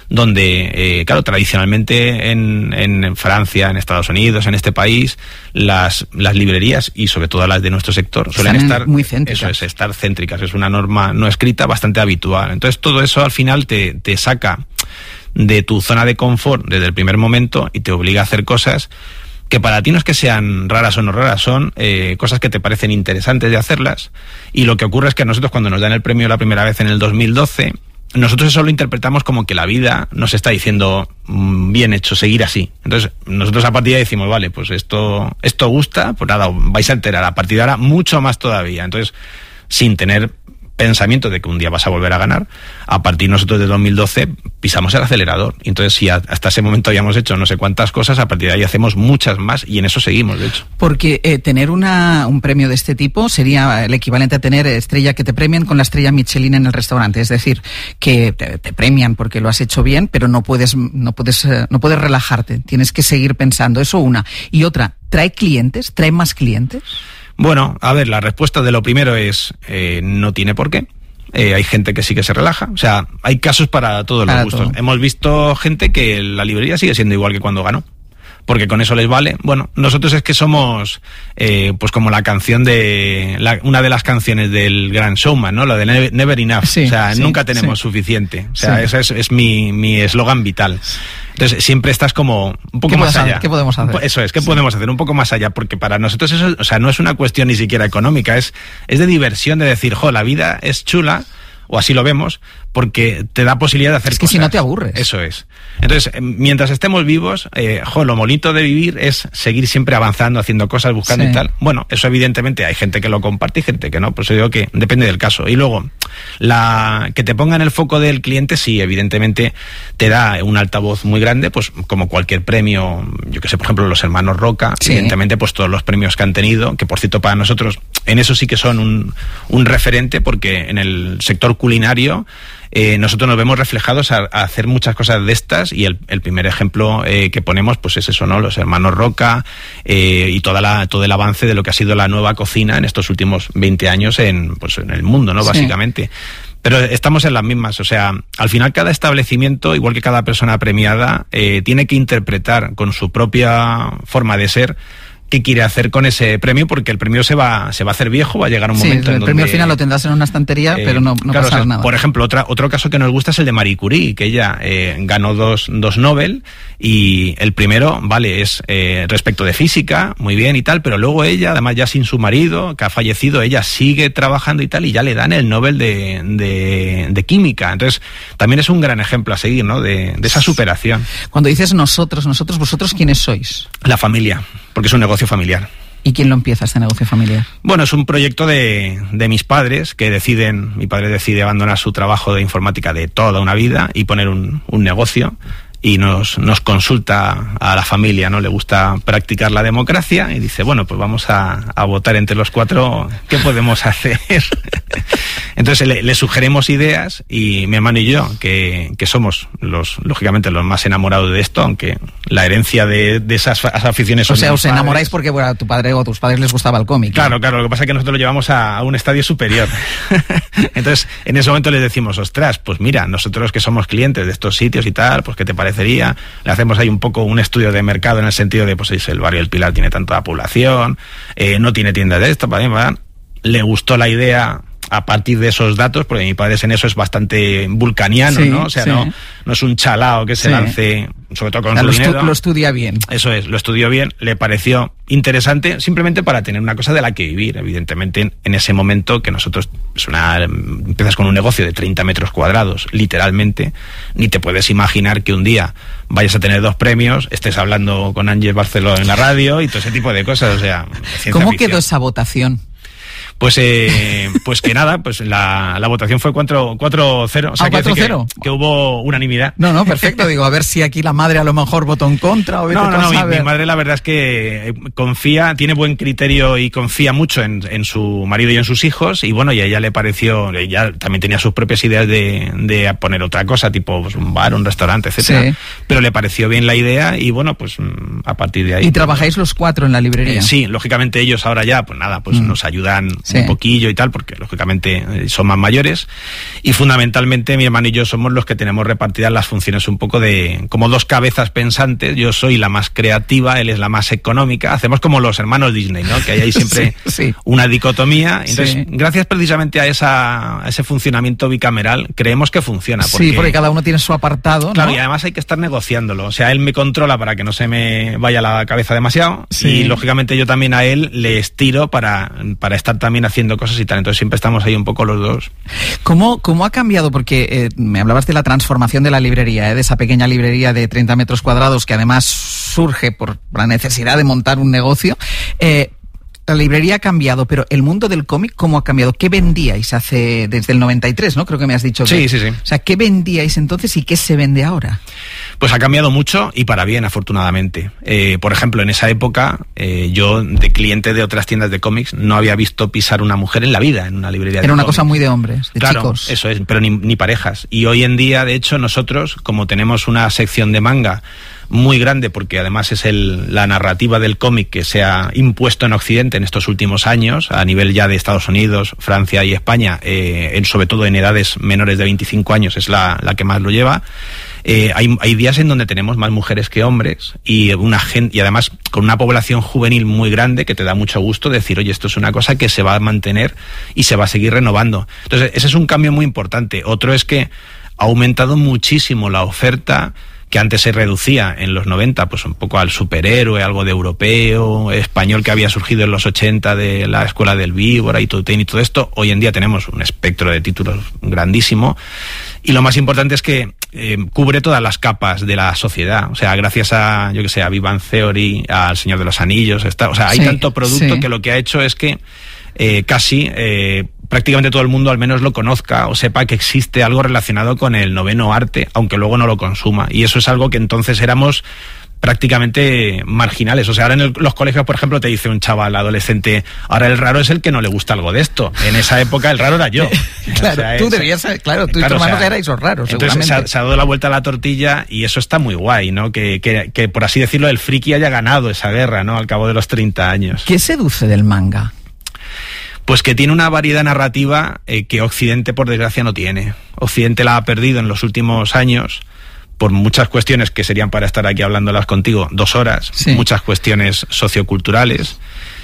S19: donde, claro, tradicionalmente en Francia, en Estados Unidos, en este país, las librerías, y sobre todo las de nuestro sector, suelen estar
S2: muy céntricas.
S19: Eso es, estar céntricas, es una norma no escrita bastante habitual. Entonces todo eso al final te saca de tu zona de confort desde el primer momento y te obliga a hacer cosas que para ti no es que sean raras o no raras, son cosas que te parecen interesantes de hacerlas. Y lo que ocurre es que a nosotros, cuando nos dan el premio la primera vez en el 2012, nosotros eso lo interpretamos como que la vida nos está diciendo bien hecho, seguir así. Entonces nosotros a partir de ahí decimos, vale, pues esto gusta, pues nada, vais a enterar a partir de ahora mucho más todavía. Entonces, sin tener pensamiento de que un día vas a volver a ganar, a partir nosotros de 2012 pisamos el acelerador. Y entonces, si hasta ese momento habíamos hecho no sé cuántas cosas, a partir de ahí hacemos muchas más, y en eso seguimos, de hecho.
S2: Porque tener un premio de este tipo sería el equivalente a tener estrella, que te premien con la estrella Michelin en el restaurante. Es decir, que te premian porque lo has hecho bien, pero no puedes relajarte. Tienes que seguir pensando. Eso una. Y otra, ¿trae clientes? ¿Trae más clientes?
S19: Bueno, a ver, la respuesta de lo primero es no tiene por qué. Hay gente que sí que se relaja. O sea, hay casos para todos los gustos. Hemos visto gente que la librería sigue siendo igual que cuando ganó, porque con eso les vale. Bueno, nosotros es que somos pues como la canción una de las canciones del Gran Showman, ¿no? La de Never Enough. Sí, o sea, sí, nunca tenemos suficiente. O sea, ese es mi eslogan vital. Entonces siempre estás como un poco más allá.
S2: ¿Qué podemos hacer?
S19: Eso es, ¿qué podemos hacer? Un poco más allá, porque para nosotros eso, o sea, no es una cuestión ni siquiera económica, es de diversión, de decir, la vida es chula, o así lo vemos, porque te da posibilidad de hacer cosas.
S2: Es que si no te aburres.
S19: Eso es. Entonces, mientras estemos vivos, lo bonito de vivir es seguir siempre avanzando, haciendo cosas, buscando y tal. Bueno, eso evidentemente hay gente que lo comparte y gente que no, pues yo digo que depende del caso. Y luego, que te ponga en el foco del cliente, sí, evidentemente te da un altavoz muy grande, pues como cualquier premio, yo que sé, por ejemplo, los hermanos Roca, evidentemente, pues todos los premios que han tenido, que por cierto para nosotros, en eso sí que son un referente, porque en el sector culinario, nosotros nos vemos reflejados a hacer muchas cosas de estas, y el primer ejemplo que ponemos pues es eso, ¿no? Los hermanos Roca, y todo el avance de lo que ha sido la nueva cocina en estos últimos 20 años en el mundo, ¿no? Básicamente. Pero estamos en las mismas, o sea, al final cada establecimiento, igual que cada persona premiada, tiene que interpretar con su propia forma de ser qué quiere hacer con ese premio, porque el premio se va a hacer viejo, va a llegar un momento en donde...
S2: el premio al final lo tendrás en una estantería, pero no
S19: claro,
S2: pasará nada.
S19: Por ejemplo, otro caso que nos gusta es el de Marie Curie, que ella ganó dos Nobel, y el primero, vale, es respecto de física, muy bien y tal, pero luego ella, además ya sin su marido, que ha fallecido, ella sigue trabajando y tal, y ya le dan el Nobel de química. Entonces, también es un gran ejemplo a seguir, ¿no?, de esa superación.
S2: Cuando dices nosotros, ¿vosotros quiénes sois?
S19: La familia, porque es un negocio familiar.
S2: ¿Y quién lo empieza, este negocio familiar?
S19: Bueno, es un proyecto de mis padres que mi padre decide abandonar su trabajo de informática de toda una vida y poner un negocio, y nos consulta a la familia, ¿no? Le gusta practicar la democracia y dice, bueno, pues vamos a votar entre los 4 qué podemos hacer. Entonces le sugerimos ideas, y mi hermano y yo, que somos lógicamente los más enamorados de esto, aunque la herencia de esas aficiones son...
S2: O sea, os enamoráis porque a tu padre o a tus padres les gustaba el cómic.
S19: Claro, lo que pasa es que nosotros lo llevamos a un estadio superior. Entonces, en ese momento les decimos, ostras, pues mira, nosotros que somos clientes de estos sitios y tal, pues ¿qué te parecería? Le hacemos ahí un poco un estudio de mercado, en el sentido de, pues el barrio del Pilar tiene tanta población, no tiene tiendas de esto, le gustó la idea a partir de esos datos, porque mi padre en eso es bastante vulcaniano, sí, ¿no? O sea, no es un chalao que se lance, sobre todo con su dinero.
S2: Lo estudia bien.
S19: Eso es, lo estudió bien, le pareció interesante, simplemente para tener una cosa de la que vivir. Evidentemente, en ese momento que nosotros, empiezas con un negocio de 30 metros cuadrados, literalmente, ni te puedes imaginar que un día vayas a tener 2 premios, estés hablando con Ángeles Barceló en la radio y todo ese tipo de cosas, o sea,
S2: ¿cómo quedó esa votación?
S19: Pues que nada, pues la votación fue 4-0, o sea,
S2: 4-0.
S19: Que hubo unanimidad.
S2: No, perfecto, digo, a ver si aquí la madre a lo mejor votó en contra o
S19: mi madre la verdad es que confía, tiene buen criterio y confía mucho en su marido y en sus hijos, y bueno, y a ella le pareció, ella también tenía sus propias ideas de poner otra cosa, tipo pues, un bar, un restaurante, etcétera, sí, pero le pareció bien la idea, y bueno, pues a partir de ahí...
S2: ¿Y trabajáis los 4 en la librería?
S19: Sí, lógicamente ellos ahora ya, pues nada, pues nos ayudan un poquillo y tal, porque lógicamente son más mayores, y fundamentalmente mi hermano y yo somos los que tenemos repartidas las funciones un poco de como 2 cabezas pensantes. Yo soy la más creativa, él es la más económica, hacemos como los hermanos Disney, ¿no? Que hay ahí siempre una dicotomía. Entonces, gracias precisamente a ese funcionamiento bicameral, creemos que funciona.
S2: Porque cada uno tiene su apartado, ¿no?
S19: Claro, y además hay que estar negociándolo, o sea, él me controla para que no se me vaya la cabeza demasiado, y lógicamente yo también a él le estiro para estar también haciendo cosas y tal, entonces siempre estamos ahí un poco los dos.
S2: ¿Cómo ha cambiado? Porque me hablabas de la transformación de la librería, de esa pequeña librería de 30 metros cuadrados que además surge por la necesidad de montar un negocio. La librería ha cambiado, pero el mundo del cómic, ¿cómo ha cambiado? ¿Qué vendíais desde el 93, ¿no? Creo que me has dicho.
S19: Sí.
S2: O sea, ¿qué vendíais entonces y qué se vende ahora?
S19: Pues ha cambiado mucho y para bien, afortunadamente. Por ejemplo, en esa época, yo, de cliente de otras tiendas de cómics, no había visto pisar una mujer en la vida en una librería de cómics.
S2: Era una cosa muy de hombres, de chicos.
S19: Claro, eso es, pero ni parejas. Y hoy en día, de hecho, nosotros, como tenemos una sección de manga muy grande, porque además es la narrativa del cómic que se ha impuesto en Occidente en estos últimos años, a nivel ya de Estados Unidos, Francia y España, sobre todo en edades menores de 25 años es la que más lo lleva. Hay días en donde tenemos más mujeres que hombres, y además con una población juvenil muy grande, que te da mucho gusto decir, oye, esto es una cosa que se va a mantener y se va a seguir renovando. Entonces, ese es un cambio muy importante. Otro es que ha aumentado muchísimo la oferta, que antes se reducía en los 90 pues un poco al superhéroe, algo de europeo, español, que había surgido en los 80 de la Escuela del Víbora y todo esto. Hoy en día tenemos un espectro de títulos grandísimo, y lo más importante es que cubre todas las capas de la sociedad. O sea, gracias a, a Big Bang Theory, al Señor de los Anillos, hay tanto producto que lo que ha hecho es que prácticamente todo el mundo al menos lo conozca o sepa que existe algo relacionado con el noveno arte, aunque luego no lo consuma. Y eso es algo que entonces éramos prácticamente marginales. O sea, ahora en los colegios, por ejemplo, te dice un chaval adolescente, ahora el raro es el que no le gusta algo de esto. En esa época el raro era yo.
S2: Claro, tú debías, tú y tu hermano erais los raros,
S19: entonces se ha dado la vuelta a la tortilla, y eso está muy guay, ¿no? Que por así decirlo, el friki haya ganado esa guerra, ¿no? Al cabo de los 30 años.
S2: ¿Qué seduce del manga?
S19: Pues que tiene una variedad narrativa que Occidente, por desgracia, no tiene. Occidente la ha perdido en los últimos años por muchas cuestiones que serían para estar aquí hablándolas contigo 2 horas, muchas cuestiones socioculturales.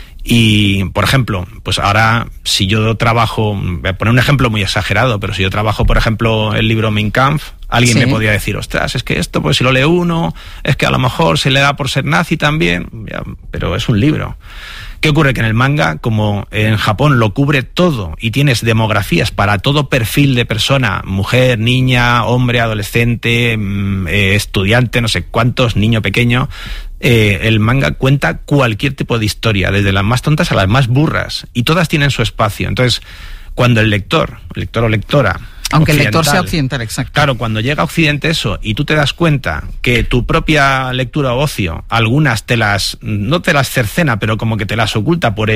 S19: Y, por ejemplo, pues ahora, si yo trabajo, voy a poner un ejemplo muy exagerado, pero si yo trabajo, por ejemplo, el libro Mein Kampf, alguien me podría decir, ostras, es que esto, pues si lo lee uno, es que a lo mejor se le da por ser nazi también, ya, pero es un libro. ¿Qué ocurre? Que en el manga, como en Japón lo cubre todo y tienes demografías para todo perfil de persona, mujer, niña, hombre, adolescente, estudiante, no sé cuántos, niño pequeño, el manga cuenta cualquier tipo de historia, desde las más tontas a las más burras, y todas tienen su espacio. Entonces, cuando el lector o lectora,
S2: aunque el lector sea occidental, exacto. Claro,
S19: cuando llega a Occidente eso, y tú te das cuenta que tu propia lectura o ocio, algunas no te las cercena, pero como que te las oculta por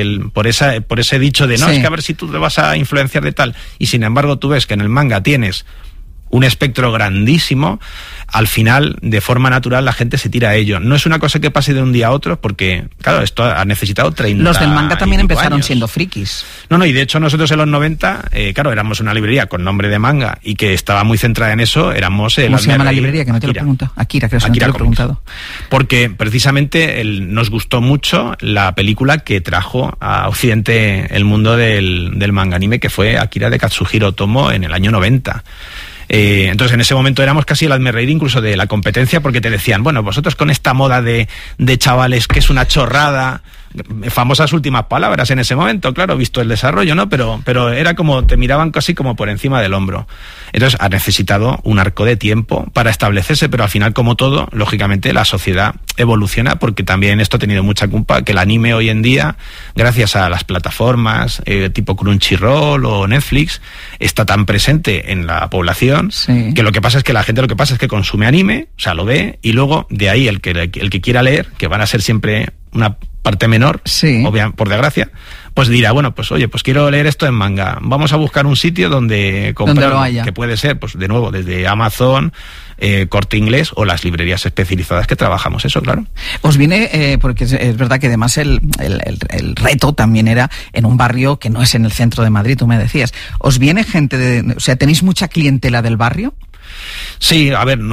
S19: ese dicho de no, es que a ver si tú te vas a influenciar de tal, y sin embargo tú ves que en el manga tienes un espectro grandísimo, al final, de forma natural, la gente se tira a ello. No es una cosa que pase de un día a otro, porque, claro, esto ha necesitado 30
S2: Los del manga también empezaron
S19: años.
S2: siendo frikis.
S19: No, y de hecho nosotros en los 90, claro, éramos una librería con nombre de manga y que estaba muy centrada en eso, éramos...
S2: ¿Cómo se llama la librería? Que no te lo he preguntado. Akira, creo que no te lo he preguntado.
S19: Porque, precisamente, nos gustó mucho la película que trajo a Occidente el mundo del manga anime, que fue Akira de Katsuhiro Otomo en el año 90. Entonces en ese momento éramos casi el hazme reír incluso de la competencia, porque te decían, bueno, vosotros con esta moda de chavales que es una chorrada, famosas últimas palabras en ese momento, claro, visto el desarrollo, ¿no? Pero era como, te miraban casi como por encima del hombro. Entonces ha necesitado un arco de tiempo para establecerse, pero al final, como todo, lógicamente la sociedad evoluciona, porque también esto ha tenido mucha culpa, que el anime hoy en día, gracias a las plataformas tipo Crunchyroll o Netflix, está tan presente en la población, que lo que pasa es que consume anime, o sea, lo ve, y luego de ahí el que quiera leer, que van a ser siempre una parte menor, por desgracia, pues dirá, bueno, pues oye, pues quiero leer esto en manga, vamos a buscar un sitio donde comprarlo,
S2: lo haya.
S19: Que puede ser, pues de nuevo, desde Amazon, Corte Inglés o las librerías especializadas que trabajamos eso, claro.
S2: Os viene, porque es verdad que además el reto también era en un barrio que no es en el centro de Madrid, tú me decías. ¿Os viene gente o sea, tenéis mucha clientela del barrio?
S19: Sí, a ver,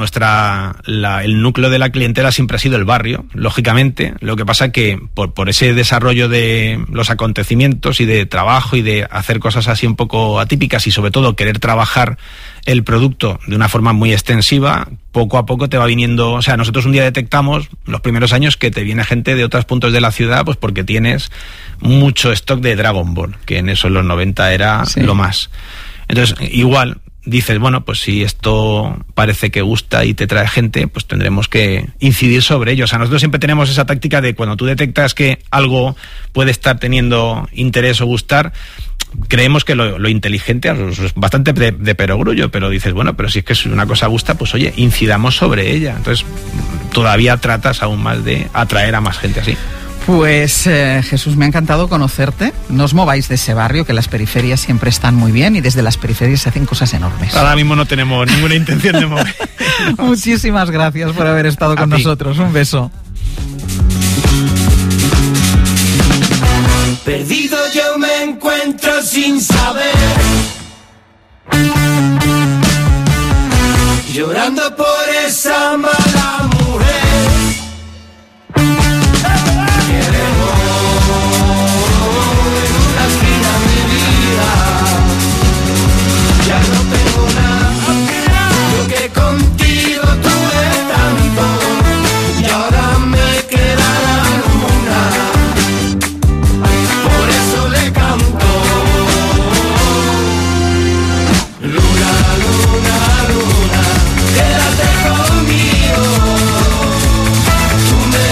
S19: el núcleo de la clientela siempre ha sido el barrio, lógicamente. Lo que pasa que por ese desarrollo de los acontecimientos y de trabajo y de hacer cosas así un poco atípicas y sobre todo querer trabajar el producto de una forma muy extensiva, poco a poco te va viniendo, o sea, nosotros un día detectamos los primeros años que te viene gente de otros puntos de la ciudad, pues porque tienes mucho stock de Dragon Ball, que en eso en los 90 era lo más. Entonces, igual dices, bueno, pues si esto parece que gusta y te trae gente, pues tendremos que incidir sobre ello. O sea, nosotros siempre tenemos esa táctica de cuando tú detectas que algo puede estar teniendo interés o gustar, creemos que lo inteligente es bastante de perogrullo, pero dices, bueno, pero si es que es una cosa gusta, pues oye, incidamos sobre ella. Entonces, todavía tratas aún más de atraer a más gente así.
S2: Pues Jesús, me ha encantado conocerte. No os mováis de ese barrio, que las periferias siempre están muy bien y desde las periferias se hacen cosas enormes.
S19: Ahora mismo no tenemos ninguna intención de mover.
S2: Muchísimas gracias por haber estado con nosotros. Un beso.
S20: Perdido yo me encuentro sin saber, llorando por esa mala mujer. Contigo tuve tanto y ahora me queda la luna, por eso le canto. Luna, luna, luna, quédate conmigo, tú me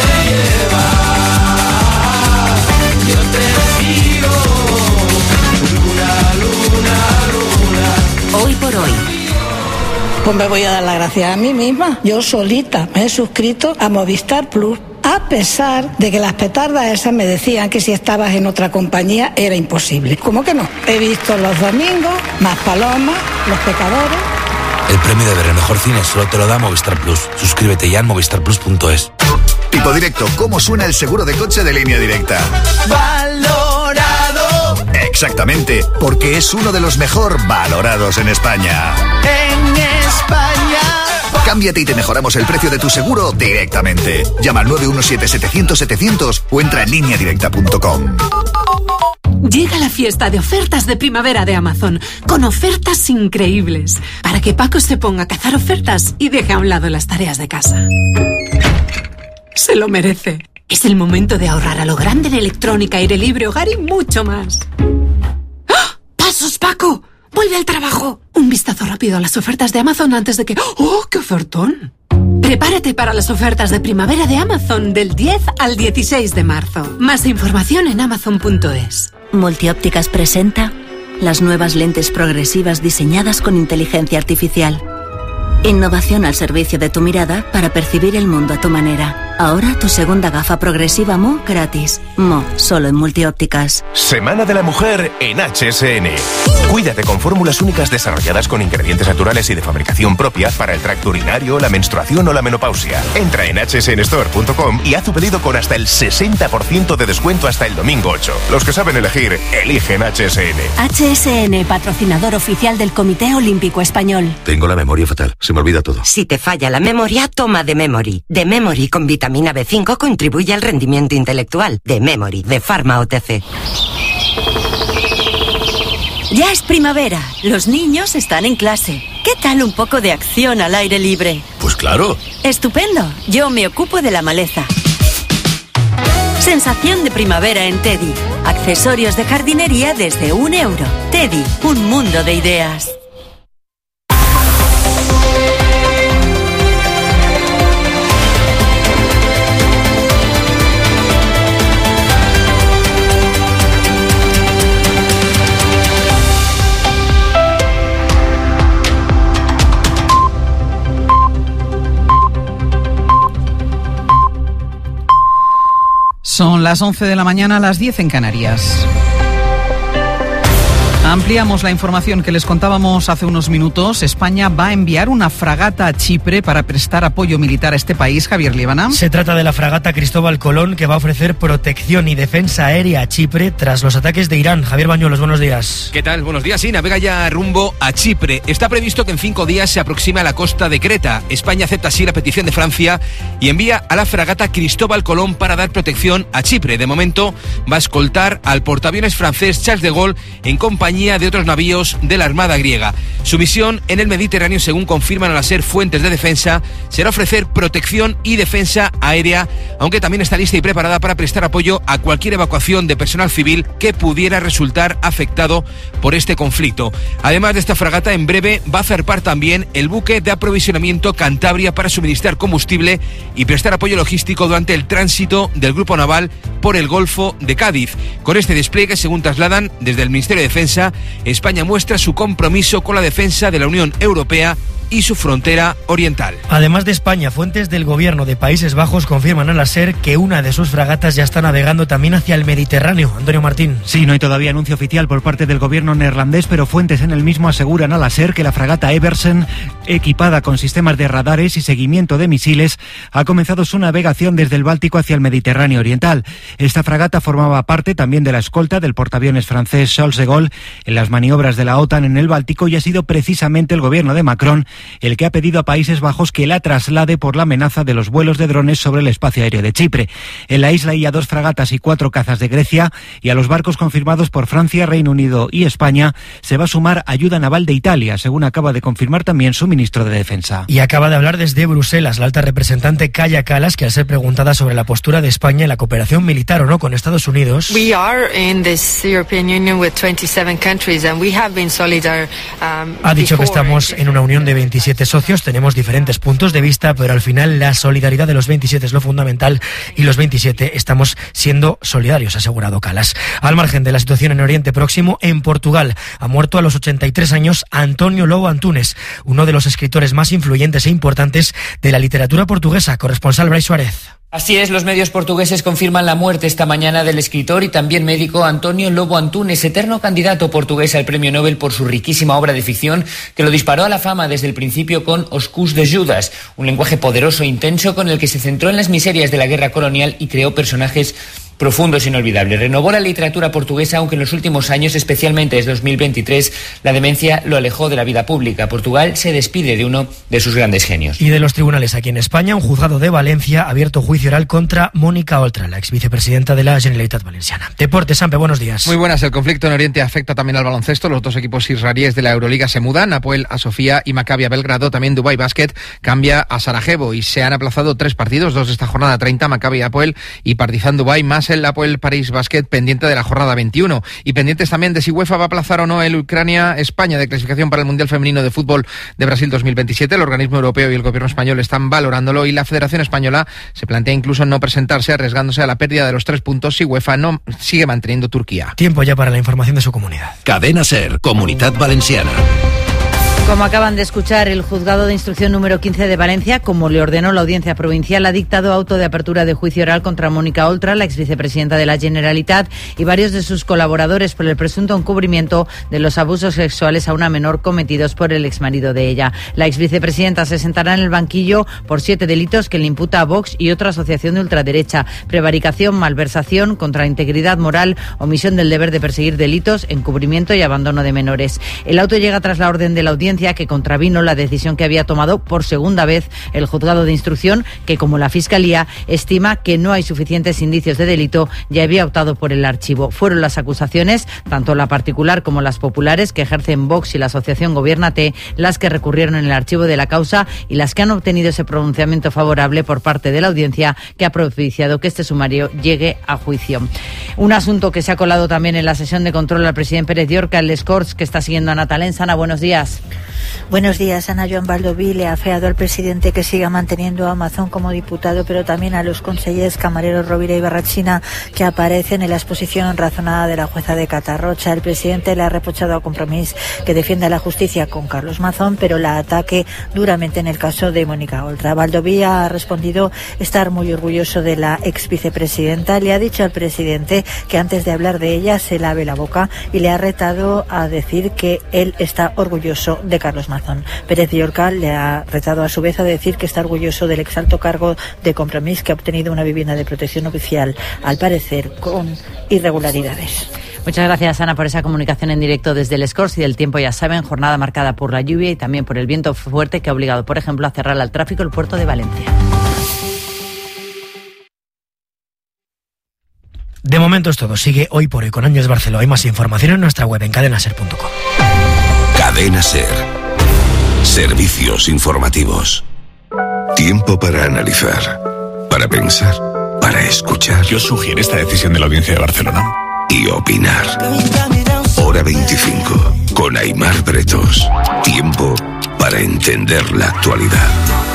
S20: llevas, yo te sigo. Luna, luna, luna.
S1: Hoy por hoy.
S21: Pues me voy a dar las gracias a mí misma. Yo solita me he suscrito a Movistar Plus, a pesar de que las petardas esas me decían que si estabas en otra compañía era imposible. ¿Cómo que no? He visto Los Domingos, Más Palomas, Los Pecadores.
S22: El premio de ver el mejor cine solo te lo da Movistar Plus. Suscríbete ya en movistarplus.es.
S23: Tipo Directo, ¿cómo suena el seguro de coche de Línea Directa?
S20: Valorado.
S23: Exactamente, porque es uno de los mejor valorados en España.
S20: En España.
S23: Cámbiate y te mejoramos el precio de tu seguro directamente. Llama al 917-700-700 o entra en lineadirecta.com.
S3: Llega la fiesta de ofertas de primavera de Amazon, con ofertas increíbles, para que Paco se ponga a cazar ofertas y deje a un lado las tareas de casa. Se lo merece. Es el momento de ahorrar a lo grande en electrónica, aire libre, hogar y mucho más. ¡Ah! ¡Pasos, Paco! ¡Vuelve al trabajo! Un vistazo rápido a las ofertas de Amazon antes de que... ¡Oh, qué ofertón! Prepárate para las ofertas de primavera de Amazon del 10 al 16 de marzo. Más información en amazon.es.
S4: Multiópticas presenta las nuevas lentes progresivas diseñadas con inteligencia artificial. Innovación al servicio de tu mirada para percibir el mundo a tu manera. Ahora tu segunda gafa progresiva Mo gratis. Mo, solo en Multiópticas.
S5: Semana de la Mujer en HSN. Cuídate con fórmulas únicas desarrolladas con ingredientes naturales y de fabricación propia para el tracto urinario, la menstruación o la menopausia. Entra en hsnstore.com y haz tu pedido con hasta el 60% de descuento hasta el domingo 8. Los que saben elegir, eligen HSN.
S4: HSN, patrocinador oficial del Comité Olímpico Español.
S22: Tengo la memoria fatal, se me olvida todo.
S1: Si te falla la memoria, toma The Memory. The Memory con vitamina B5 contribuye al rendimiento intelectual. The Memory, de Pharma OTC.
S4: Ya es primavera, los niños están en clase. ¿Qué tal un poco de acción al aire libre?
S22: Pues claro.
S4: Estupendo, yo me ocupo de la maleza. Sensación de primavera en Teddy. Accesorios de jardinería desde €1. Teddy, un mundo de ideas.
S2: Son las 11 de la mañana, las 10 en Canarias. Ampliamos la información que les contábamos hace unos minutos. España va a enviar una fragata a Chipre para prestar apoyo militar a este país. Javier Líbana.
S24: Se trata de la fragata Cristóbal Colón, que va a ofrecer protección y defensa aérea a Chipre tras los ataques de Irán. Javier Bañuelos, buenos días.
S25: ¿Qué tal? Buenos días. Sí, navega ya rumbo a Chipre. Está previsto que en 5 días se aproxime a la costa de Creta. España acepta así la petición de Francia y envía a la fragata Cristóbal Colón para dar protección a Chipre. De momento va a escoltar al portaaviones francés Charles de Gaulle en compañía de otros navíos de la Armada griega. Su misión en el Mediterráneo, según confirman al ser fuentes de defensa, será ofrecer protección y defensa aérea, aunque también está lista y preparada para prestar apoyo a cualquier evacuación de personal civil que pudiera resultar afectado por este conflicto. Además de esta fragata, en breve va a zarpar también el buque de aprovisionamiento Cantabria para suministrar combustible y prestar apoyo logístico durante el tránsito del grupo naval por el Golfo de Cádiz. Con este despliegue, según trasladan desde el Ministerio de Defensa, España muestra su compromiso con la defensa de la Unión Europea y su frontera oriental.
S24: Además de España, fuentes del gobierno de Países Bajos confirman a la SER que una de sus fragatas ya está navegando también hacia el Mediterráneo. Antonio Martín.
S26: Sí, no hay todavía anuncio oficial por parte del gobierno neerlandés, pero fuentes en el mismo aseguran a la SER que la fragata Eversen, equipada con sistemas de radares y seguimiento de misiles, ha comenzado su navegación desde el Báltico hacia el Mediterráneo oriental. Esta fragata formaba parte también de la escolta del portaaviones francés Charles de Gaulle en las maniobras de la OTAN en el Báltico, y ha sido precisamente el gobierno de Macron el que ha pedido a Países Bajos que la traslade por la amenaza de los vuelos de drones sobre el espacio aéreo de Chipre. En la isla hay ya 2 fragatas y 4 cazas de Grecia, y a los barcos confirmados por Francia, Reino Unido y España se va a sumar ayuda naval de Italia, según acaba de confirmar también su ministro de Defensa.
S24: Y acaba de hablar desde Bruselas la alta representante Kaja Kallas, que al ser preguntada sobre la postura de España en la cooperación militar o no con Estados Unidos,
S27: We are in this European Union with 27 countries and we have been solidar.
S24: Ha dicho que estamos en una unión de 27 socios, tenemos diferentes puntos de vista, pero al final la solidaridad de los 27 es lo fundamental y los 27 estamos siendo solidarios, ha asegurado Kallas. Al margen de la situación en Oriente Próximo, en Portugal ha muerto a los 83 años António Lobo Antunes, uno de los escritores más influyentes e importantes de la literatura portuguesa. Corresponsal Brais Suárez.
S28: Así es, los medios portugueses confirman la muerte esta mañana del escritor y también médico António Lobo Antunes, eterno candidato portugués al premio Nobel por su riquísima obra de ficción que lo disparó a la fama desde el principio con Os Cus de Judas, un lenguaje poderoso e intenso con el que se centró en las miserias de la guerra colonial y creó personajes profundos e inolvidables. Renovó la literatura portuguesa, aunque en los últimos años, especialmente desde 2023, la demencia lo alejó de la vida pública. Portugal se despide de uno de sus grandes genios.
S24: Y de los tribunales aquí en España, un juzgado de Valencia ha abierto juicio oral contra Mónica Oltra, la ex vicepresidenta de la Generalitat Valenciana. Deportes, Sampe, buenos días.
S6: Muy buenas. El conflicto en Oriente afecta también al baloncesto. Los dos equipos israelíes de la Euroliga se mudan, Hapoel a Sofía y Maccabi a Belgrado. También Dubai Basket cambia a Sarajevo y se han aplazado 3 partidos, 2 de esta jornada 30, Maccabi Hapoel y Partizan Dubai, más el Hapoel París Basket pendiente de la jornada 21. Y pendientes también de si UEFA va a aplazar o no el Ucrania-España de clasificación para el Mundial Femenino de Fútbol de Brasil 2027. El organismo europeo y el gobierno español están valorándolo y la Federación Española se plantea incluso no presentarse, arriesgándose a la pérdida de los 3 puntos si UEFA no sigue manteniendo Turquía.
S24: Tiempo ya para la información de su comunidad.
S8: Cadena SER, Comunitat Valenciana.
S9: Como acaban de escuchar, el juzgado de instrucción número 15 de Valencia, como le ordenó la audiencia provincial, ha dictado auto de apertura de juicio oral contra Mónica Oltra, la exvicepresidenta de la Generalitat, y varios de sus colaboradores por el presunto encubrimiento de los abusos sexuales a una menor cometidos por el exmarido de ella. La exvicepresidenta se sentará en el banquillo por 7 delitos que le imputa a Vox y otra asociación de ultraderecha: prevaricación, malversación, contra la integridad moral, omisión del deber de perseguir delitos, encubrimiento y abandono de menores. El auto llega tras la orden de la audiencia, que contravino la decisión que había tomado por segunda vez el juzgado de instrucción, que, como la Fiscalía, estima que no hay suficientes indicios de delito, ya había optado por el archivo. Fueron las acusaciones, tanto la particular como las populares, que ejercen Vox y la asociación Gobiérnate, las que recurrieron en el archivo de la causa y las que han obtenido ese pronunciamiento favorable por parte de la audiencia, que ha propiciado que este sumario llegue a juicio. Un asunto que se ha colado también en la sesión de control al presidente Pérez Llorca, el Les Corts, que está siguiendo a Natalens. Ana, buenos días.
S10: Buenos días. Ana Joan Baldoví le ha afeado al presidente que siga manteniendo a Amazon como diputado, pero también a los consellers Camarero, Rovira y Barrachina, que aparecen en la exposición razonada de la jueza de Catarrocha. El presidente le ha reprochado a Compromís que defienda la justicia con Carlos Mazón, pero la ataque duramente en el caso de Mónica Oltra. Baldoví ha respondido estar muy orgulloso de la ex vicepresidenta. Le ha dicho al presidente que antes de hablar de ella se lave la boca y le ha retado a decir que él está orgulloso de Carlos Mazón. Pérez Llorca le ha retado a su vez a decir que está orgulloso del exalto cargo de Compromís, que ha obtenido una vivienda de protección oficial, al parecer con irregularidades.
S9: Muchas gracias, Ana, por esa comunicación en directo desde Les Corts. Y del tiempo, ya saben, jornada marcada por la lluvia y también por el viento fuerte que ha obligado, por ejemplo, a cerrar al tráfico el puerto de Valencia.
S24: De momento es todo. Sigue Hoy por Hoy con Ángels Barceló. Hay más información en nuestra web en cadenaser.com.
S7: Cadena SER. Servicios informativos. Tiempo para analizar, para pensar, para escuchar.
S11: ¿Qué os sugiere esta decisión de la Audiencia de Barcelona?
S7: Y opinar. Hora 25 con Aimar Bretos. Tiempo para entender la actualidad.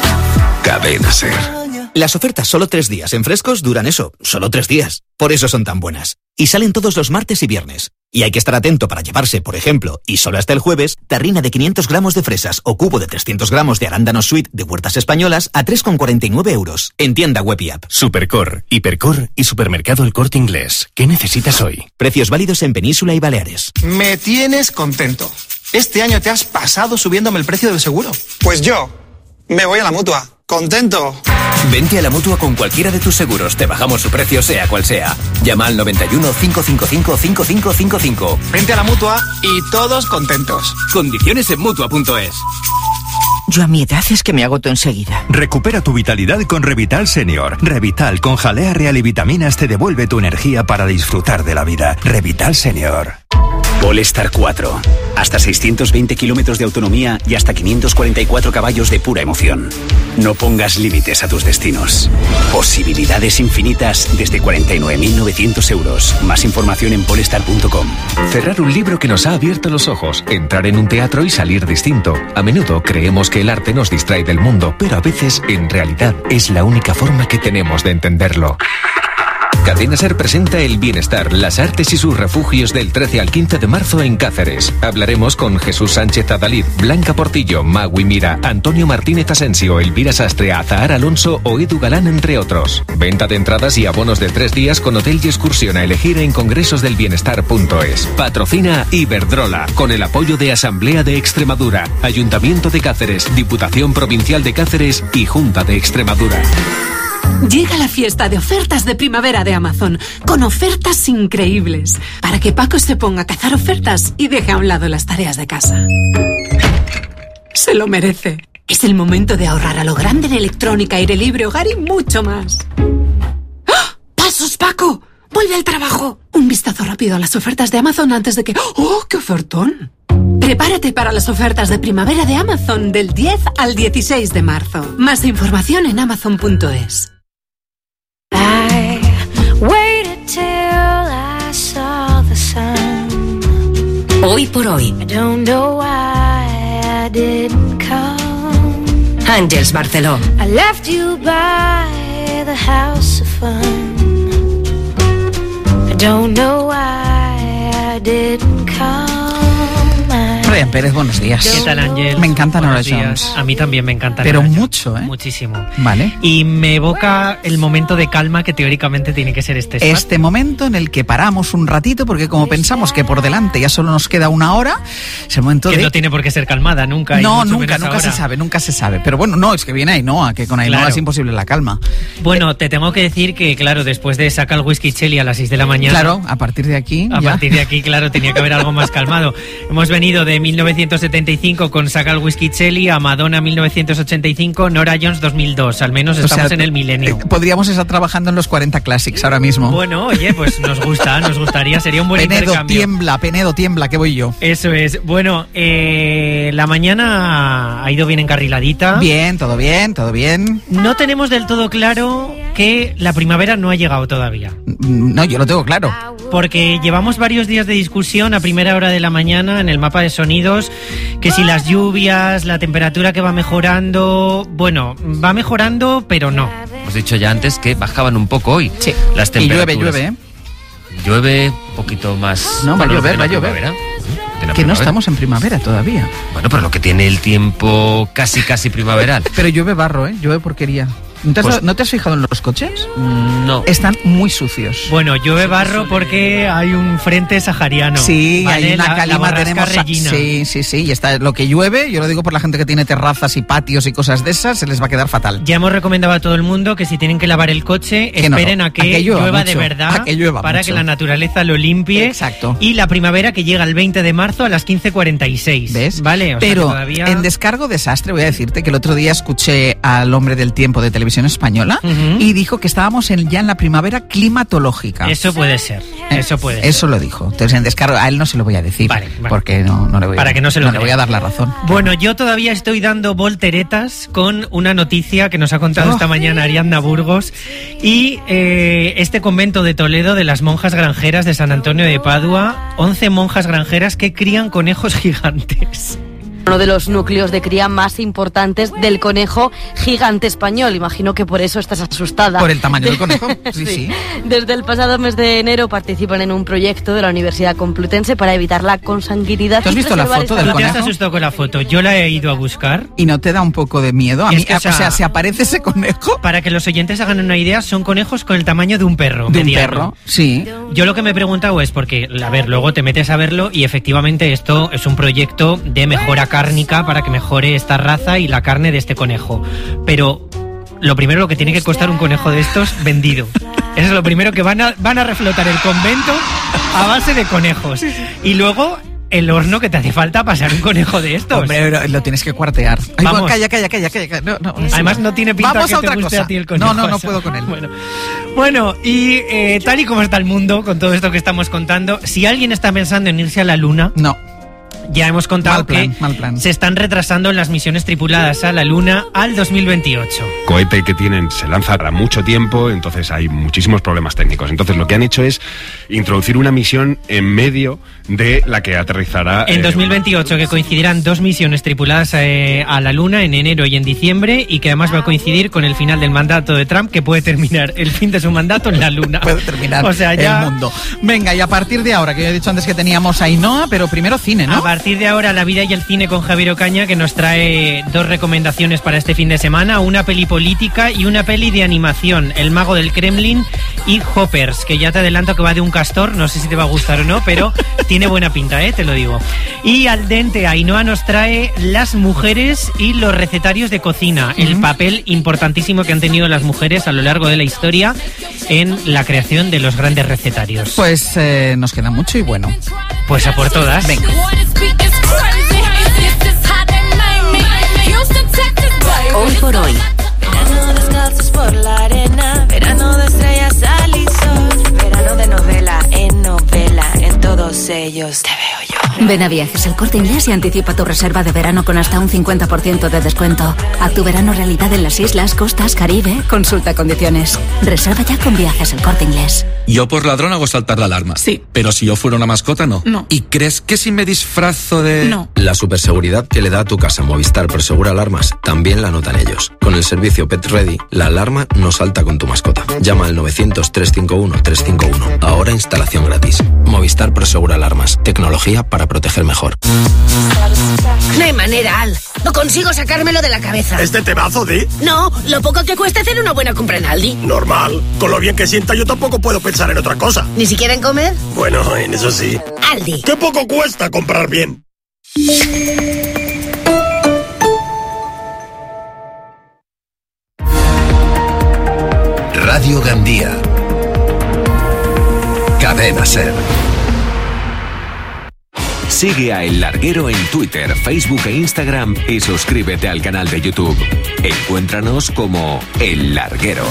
S7: Cadena SER.
S12: Las ofertas solo 3 días en Frescos duran eso, solo 3 días. Por eso son tan buenas. Y salen todos los martes y viernes. Y hay que estar atento para llevarse, por ejemplo, y solo hasta el jueves, tarrina de 500 gramos de fresas o cubo de 300 gramos de arándanos sweet de Huertas Españolas a 3,49 euros. En tienda web y app.
S13: Supercor, Hipercor y Supermercado El Corte Inglés. ¿Qué necesitas hoy?
S12: Precios válidos en Península y Baleares.
S14: Me tienes contento. Este año te has pasado subiéndome el precio del seguro. Pues yo me voy a la Mutua. ¡Contento!
S13: Vente a la Mutua con cualquiera de tus seguros. Te bajamos su precio, sea cual sea. Llama al 91 555 5555.
S14: Vente a la Mutua y todos contentos.
S13: Condiciones en Mutua.es.
S29: Yo a mi edad es que me agoto enseguida.
S30: Recupera tu vitalidad con Revital Senior. Revital con jalea real y vitaminas te devuelve tu energía para disfrutar de la vida. Revital Senior.
S31: Polestar 4. Hasta 620 kilómetros de autonomía y hasta 544 caballos de pura emoción. No pongas límites a tus destinos. Posibilidades infinitas desde 49.900 euros. Más información en polestar.com.
S32: Cerrar un libro que nos ha abierto los ojos. Entrar en un teatro y salir distinto. A menudo creemos que el arte nos distrae del mundo, pero a veces, en realidad, es la única forma que tenemos de entenderlo. Cadena SER presenta El Bienestar, las artes y sus refugios del 13 al 15 de marzo en Cáceres. Hablaremos con Jesús Sánchez Adalid, Blanca Portillo, Magui Mira, Antonio Martínez Asensio, Elvira Sastre, Azahar Alonso o Edu Galán, entre otros. Venta de entradas y abonos de 3 días con hotel y excursión a elegir en congresosdelbienestar.es. Patrocina Iberdrola, con el apoyo de Asamblea de Extremadura, Ayuntamiento de Cáceres, Diputación Provincial de Cáceres y Junta de Extremadura.
S1: Llega la fiesta de ofertas de primavera de Amazon, con ofertas increíbles, para que Paco se ponga a cazar ofertas y deje a un lado las tareas de casa. Se lo merece. Es el momento de ahorrar a lo grande en electrónica, aire libre, hogar y mucho más. ¡Ah! ¡Pasos, Paco! ¡Vuelve al trabajo! Un vistazo rápido a las ofertas de Amazon antes de que... ¡Oh, qué ofertón! Prepárate para las ofertas de primavera de Amazon del 10 al 16 de marzo. Más información en amazon.es.
S3: Hoy por hoy. Àngels Barceló.
S5: I left you by the house of fun. I don't know why I didn't come.
S2: Ryan Pérez, buenos días.
S15: ¿Qué tal, Ángel?
S2: Me encanta Nora Jones.
S15: A mí también me encanta.
S2: Pero
S15: Nora
S2: mucho,
S15: Jones.
S2: ¿eh?
S15: Muchísimo.
S2: Vale.
S15: Y me evoca el momento de calma que teóricamente tiene que ser este espacio.
S2: Este momento en el que paramos un ratito, porque como pensamos que por delante ya solo nos queda una hora, es el momento
S15: que
S2: de...
S15: no tiene por qué ser calmada, nunca.
S2: No, nunca se sabe. Pero bueno, no, es que viene Ainhoa, que con Ainhoa
S15: Claro.
S2: es imposible la calma.
S15: Bueno, te tengo que decir que, claro, después de sacar el whisky Chelly a las 6 de la mañana...
S2: Claro, a partir de aquí...
S15: A partir de aquí, claro, tenía que haber algo más calmado. Hemos venido de 1975 con Saca el Whisky Chelly a Madonna 1985, Nora Jones 2002. Al menos estamos en el milenio.
S2: Podríamos estar trabajando en los 40 Classics ahora mismo.
S15: Bueno, oye, pues nos gustaría, sería un buen intercambio.
S2: Penedo tiembla, que voy yo.
S15: Eso es. Bueno, la mañana ha ido bien encarriladita.
S2: Bien, todo bien, todo bien.
S15: No tenemos del todo claro que la primavera no ha llegado todavía.
S2: No, yo lo tengo claro.
S15: Porque llevamos varios días de discusión a primera hora de la mañana en el mapa de sonidos, que si las lluvias, la temperatura que va mejorando... Bueno, va mejorando, pero no.
S16: Hemos dicho ya antes que bajaban un poco hoy las
S2: Y
S16: temperaturas.
S2: llueve, ¿eh?
S16: Llueve un poquito más...
S2: No, va a llover, va a llover. Que no estamos en primavera todavía.
S16: Bueno, pero lo que tiene el tiempo casi primaveral.
S2: Pero llueve barro, ¿eh? Llueve porquería. ¿No te has fijado en los coches?
S16: No.
S2: Están muy sucios.
S15: Bueno, llueve barro porque hay un frente sahariano.
S2: Sí,
S15: ¿vale?
S2: hay una
S15: la
S2: calima,
S15: borrasca
S2: tenemos...
S15: Regina.
S2: Sí, y está lo que llueve, yo lo digo por la gente que tiene terrazas y patios y cosas de esas, se les va a quedar fatal.
S15: Ya hemos recomendado a todo el mundo que si tienen que lavar el coche, esperen a que llueva de verdad, para que la naturaleza lo limpie.
S2: Exacto.
S15: Y la primavera que llega el 20 de marzo a las 15:46.
S2: ¿Ves?
S15: Vale, o
S2: pero
S15: sea que todavía...
S2: en descargo desastre voy a decirte que el otro día escuché al hombre del tiempo de Televisión Española y dijo que estábamos ya en la primavera climatológica.
S15: Eso puede ser,
S2: Eso lo dijo. Entonces en descargo a él no se lo voy a decir,
S15: vale.
S2: Porque no le voy
S15: para que no se lo
S2: le voy a dar la razón.
S15: Bueno, yo todavía estoy dando volteretas con una noticia que nos ha contado esta mañana Ariadna Burgos y este convento de Toledo de las monjas granjeras de San Antonio de Padua, 11 monjas granjeras que crían conejos gigantes.
S17: Uno de los núcleos de cría más importantes del conejo gigante español. Imagino que por eso estás asustada.
S2: ¿Por el tamaño del conejo? Sí.
S17: Desde el pasado mes de enero participan en un proyecto de la Universidad Complutense para evitar la consanguinidad.
S2: ¿Tú has visto la foto del conejo?
S15: ¿Te has asustado con la foto? Yo la he ido a buscar.
S2: ¿Y no te da un poco de miedo? A mí,
S15: que,
S2: o sea, ¿se aparece ese conejo?
S15: Para que los oyentes hagan una idea, son conejos con el tamaño de un perro.
S2: ¿De un perro? Sí.
S15: Yo lo que me he preguntado es porque, a ver, luego te metes a verlo y efectivamente esto es un proyecto de mejora cárnica para que mejore esta raza y la carne de este conejo. Pero lo primero, lo que tiene que costar un conejo de estos vendido. Eso es lo primero, que van a reflotar el convento a base de conejos. Y luego el horno que te hace falta pasar un conejo de estos.
S2: Hombre, lo tienes que cuartear. Ay,
S15: vamos.
S2: Calla. No,
S15: además no tiene pinta
S2: vamos
S15: que
S2: a
S15: te
S2: otra
S15: guste
S2: cosa.
S15: A ti el conejo.
S2: No puedo con él.
S15: Bueno, y tal y como está el mundo con todo esto que estamos contando, si alguien está pensando en irse a la luna...
S2: No.
S15: Ya hemos contado
S2: mal plan.
S15: Se están retrasando las misiones tripuladas a la Luna al 2028.
S11: Cohete que tienen se lanza para mucho tiempo, entonces hay muchísimos problemas técnicos. Entonces lo que han hecho es introducir una misión en medio de la que aterrizará...
S15: En 2028, que coincidirán dos misiones tripuladas a la Luna en enero y en diciembre, y que además va a coincidir con el final del mandato de Trump, que puede terminar el fin de su mandato en la Luna.
S2: Puede terminar
S15: o sea, ya...
S2: el mundo. Venga, y a partir de ahora, que yo he dicho antes que teníamos a Ainhoa, pero primero cine, ¿no?
S15: A partir de ahora, la vida y el cine con Javier Ocaña, que nos trae dos recomendaciones para este fin de semana. Una peli política política y una peli de animación, El mago del Kremlin y Hoppers, que ya te adelanto que va de un castor, no sé si te va a gustar o no, pero tiene buena pinta, te lo digo. Y al dente, Ainhoa nos trae las mujeres y los recetarios de cocina, el papel importantísimo que han tenido las mujeres a lo largo de la historia en la creación de los grandes recetarios.
S2: Pues nos queda mucho y bueno.
S15: Pues a por todas.
S2: Venga.
S3: Hoy por hoy.
S5: Verano descalzos por la arena, verano de estrellas al y sol, verano de novela, en todos ellos te veo yo.
S4: Ven a Viajes El Corte Inglés y anticipa tu reserva de verano con hasta un 50% de descuento. Haz tu verano realidad en las islas, costas, Caribe. Consulta condiciones. Reserva ya con Viajes El Corte Inglés.
S6: Yo por ladrón hago saltar la alarma.
S4: Sí.
S6: Pero si yo fuera una mascota, no.
S4: No.
S6: ¿Y crees que si me disfrazo de...?
S4: No.
S6: La superseguridad que le da a tu casa Movistar Prosegura Alarmas también la notan ellos. Con el servicio Pet Ready, la alarma no salta con tu mascota. Llama al 900-351-351. Ahora instalación gratis. Movistar Prosegura Alarmas. Tecnología para proteger mejor.
S18: No hay manera, Al. No consigo sacármelo de la cabeza.
S19: ¿Este temazo de...?
S18: No, lo poco que cuesta hacer una buena compra en Aldi.
S19: Normal. Con lo bien que sienta yo tampoco puedo pensar en otra cosa.
S18: ¿Ni siquiera en comer?
S19: Bueno, en eso sí.
S18: Aldi.
S19: ¿Qué poco cuesta comprar bien?
S8: Radio Gandía. Cadena Ser.
S13: Sigue a El Larguero en Twitter, Facebook e Instagram y suscríbete al canal de YouTube. Encuéntranos como El Larguero.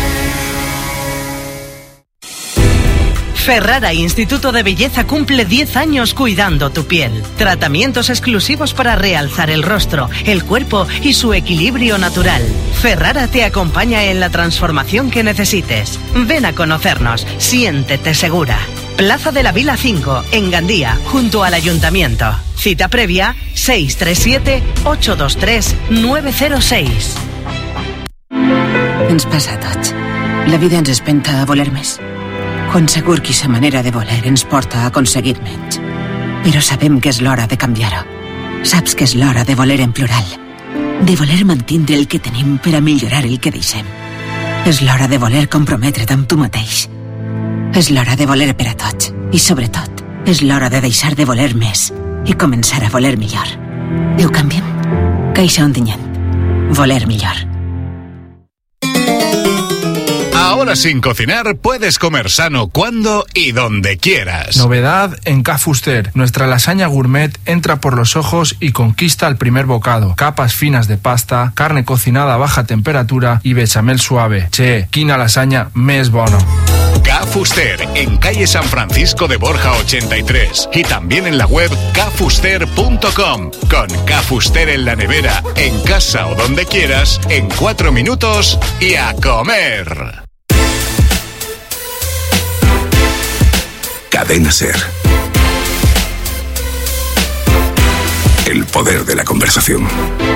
S20: Ferrara Instituto de Belleza cumple 10 años cuidando tu piel. Tratamientos exclusivos para realzar el rostro, el cuerpo y su equilibrio natural. Ferrara te acompaña en la transformación que necesites. Ven a conocernos, siéntete segura. Plaza de la Vila 5, en Gandía, junto al Ayuntamiento. Cita previa 637-823-906.
S29: Ens passa a tots. La vida ens espenta a voler més. Quan segur que sa manera de voler ens porta a aconseguir menys. Però sabem que és l'hora de canviar-ho. Saps que és l'hora de voler en plural. De voler mantindre el que tenim per a millorar el que deixem. És l'hora de voler comprometre't amb tu mateix. És l'hora de voler per a tots. I sobretot, és l'hora de deixar de voler més i començar a voler millor. Ho canviem? Caixa Ontinyent. Voler millor.
S21: Ahora sin cocinar puedes comer sano cuando y donde quieras.
S22: Novedad en K-Fuster. Nuestra lasaña gourmet entra por los ojos y conquista el primer bocado. Capas finas de pasta, carne cocinada a baja temperatura y bechamel suave. Che, quina lasaña més bono.
S21: K-Fuster, en calle San Francisco de Borja 83 y también en la web kfuster.com. Con K-Fuster en la nevera, en casa o donde quieras, en 4 minutos y a comer.
S7: Cadena Ser. El poder de la conversación.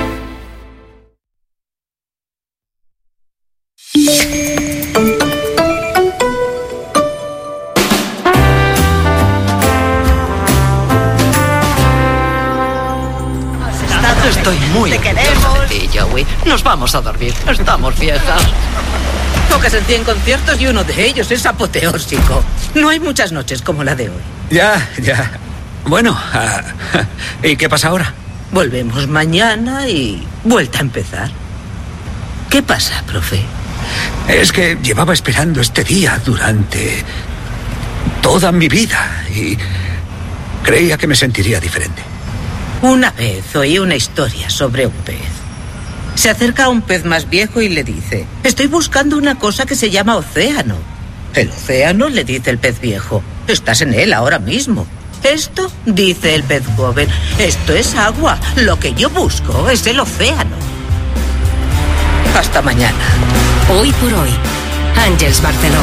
S23: Estoy muy orgullosa de ti, Joey. Nos vamos a dormir. Estamos viejas.
S25: Tocas en 100 conciertos y uno de ellos es apoteósico. No hay muchas noches como la de hoy.
S23: Ya. Bueno, ¿y qué pasa ahora?
S25: Volvemos mañana y vuelta a empezar. ¿Qué pasa, profe?
S23: Es que llevaba esperando este día durante toda mi vida y creía que me sentiría diferente.
S25: Una vez oí una historia sobre un pez. Se acerca a un pez más viejo y le dice: estoy buscando una cosa que se llama océano. El océano, le dice el pez viejo. Estás en él ahora mismo. Esto, dice el pez joven, esto es agua. Lo que yo busco es el océano. Hasta mañana.
S3: Hoy por hoy, Àngels Barceló.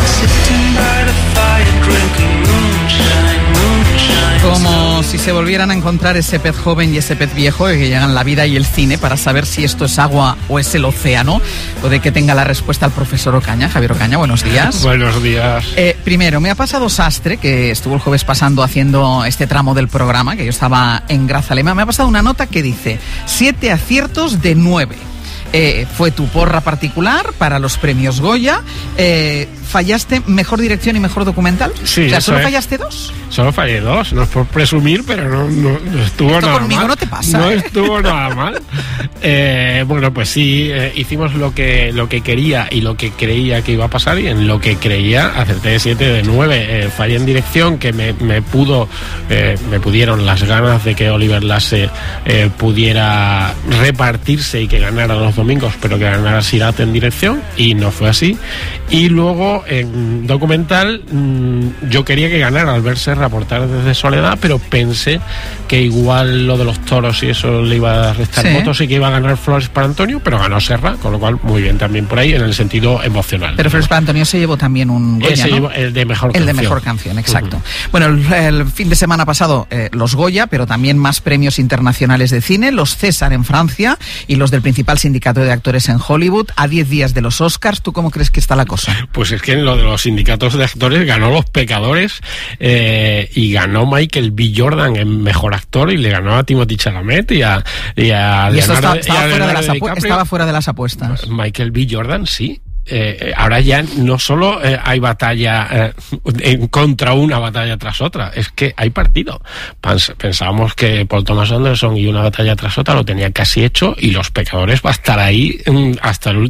S2: Como si se volvieran a encontrar ese pez joven y ese pez viejo que llegan la vida y el cine para saber si esto es agua o es el océano. Puede que tenga la respuesta el profesor Ocaña. Javier Ocaña, buenos días.
S11: Buenos días.
S2: Primero, me ha pasado Sastre, que estuvo el jueves pasando haciendo este tramo del programa, que yo estaba en Grazalema. Me ha pasado una nota que dice 7 aciertos de 9. fue tu porra particular para los premios Goya. ¿Fallaste mejor dirección y mejor documental?
S1: Sí,
S2: o sea, ¿solo
S1: es.
S2: fallaste 2?
S1: Solo fallé 2, no es por presumir, pero no estuvo
S2: Esto
S1: nada
S2: conmigo
S1: mal.
S2: no te pasa,
S1: No estuvo nada mal. Bueno, pues sí, hicimos lo que quería y lo que creía que iba a pasar, y en lo que creía acerté de 7 de 9. Fallé en dirección, que me pudieron las ganas de que Oliver Lasse pudiera repartirse y que ganara los domingos, pero que ganara Sirat en dirección, y no fue así. Y luego en documental yo quería que ganara Albert Serra por Tardes de Soledad, pero pensé que igual lo de los toros y eso le iba a restar votos y que iba a ganar Flores para Antonio, pero ganó Serra, con lo cual muy bien también por ahí en el sentido emocional.
S2: Pero Flores para Antonio se llevó también un Goya,
S1: se
S2: ¿no?
S1: llevó el de mejor
S2: canción.
S1: El
S2: de mejor canción, exacto. Bueno, el fin de semana pasado los Goya, pero también más premios internacionales de cine, los César en Francia y los del principal sindicato de actores en Hollywood, a 10 días de los Oscars. ¿Tú cómo crees que está la cosa?
S1: Pues es que en lo de los sindicatos de actores ganó Los Pecadores y ganó Michael B. Jordan en mejor actor, y le ganó a Timothée Chalamet y a
S2: eso
S1: Leonardo,
S2: estaba fuera de las apuestas.
S1: Michael B. Jordan, sí. Ahora ya no solo hay batalla contra una batalla tras otra, es que hay partido. Pensábamos que Paul Thomas Anderson y una batalla tras otra lo tenía casi hecho, y Los Pecadores va a estar ahí hasta el último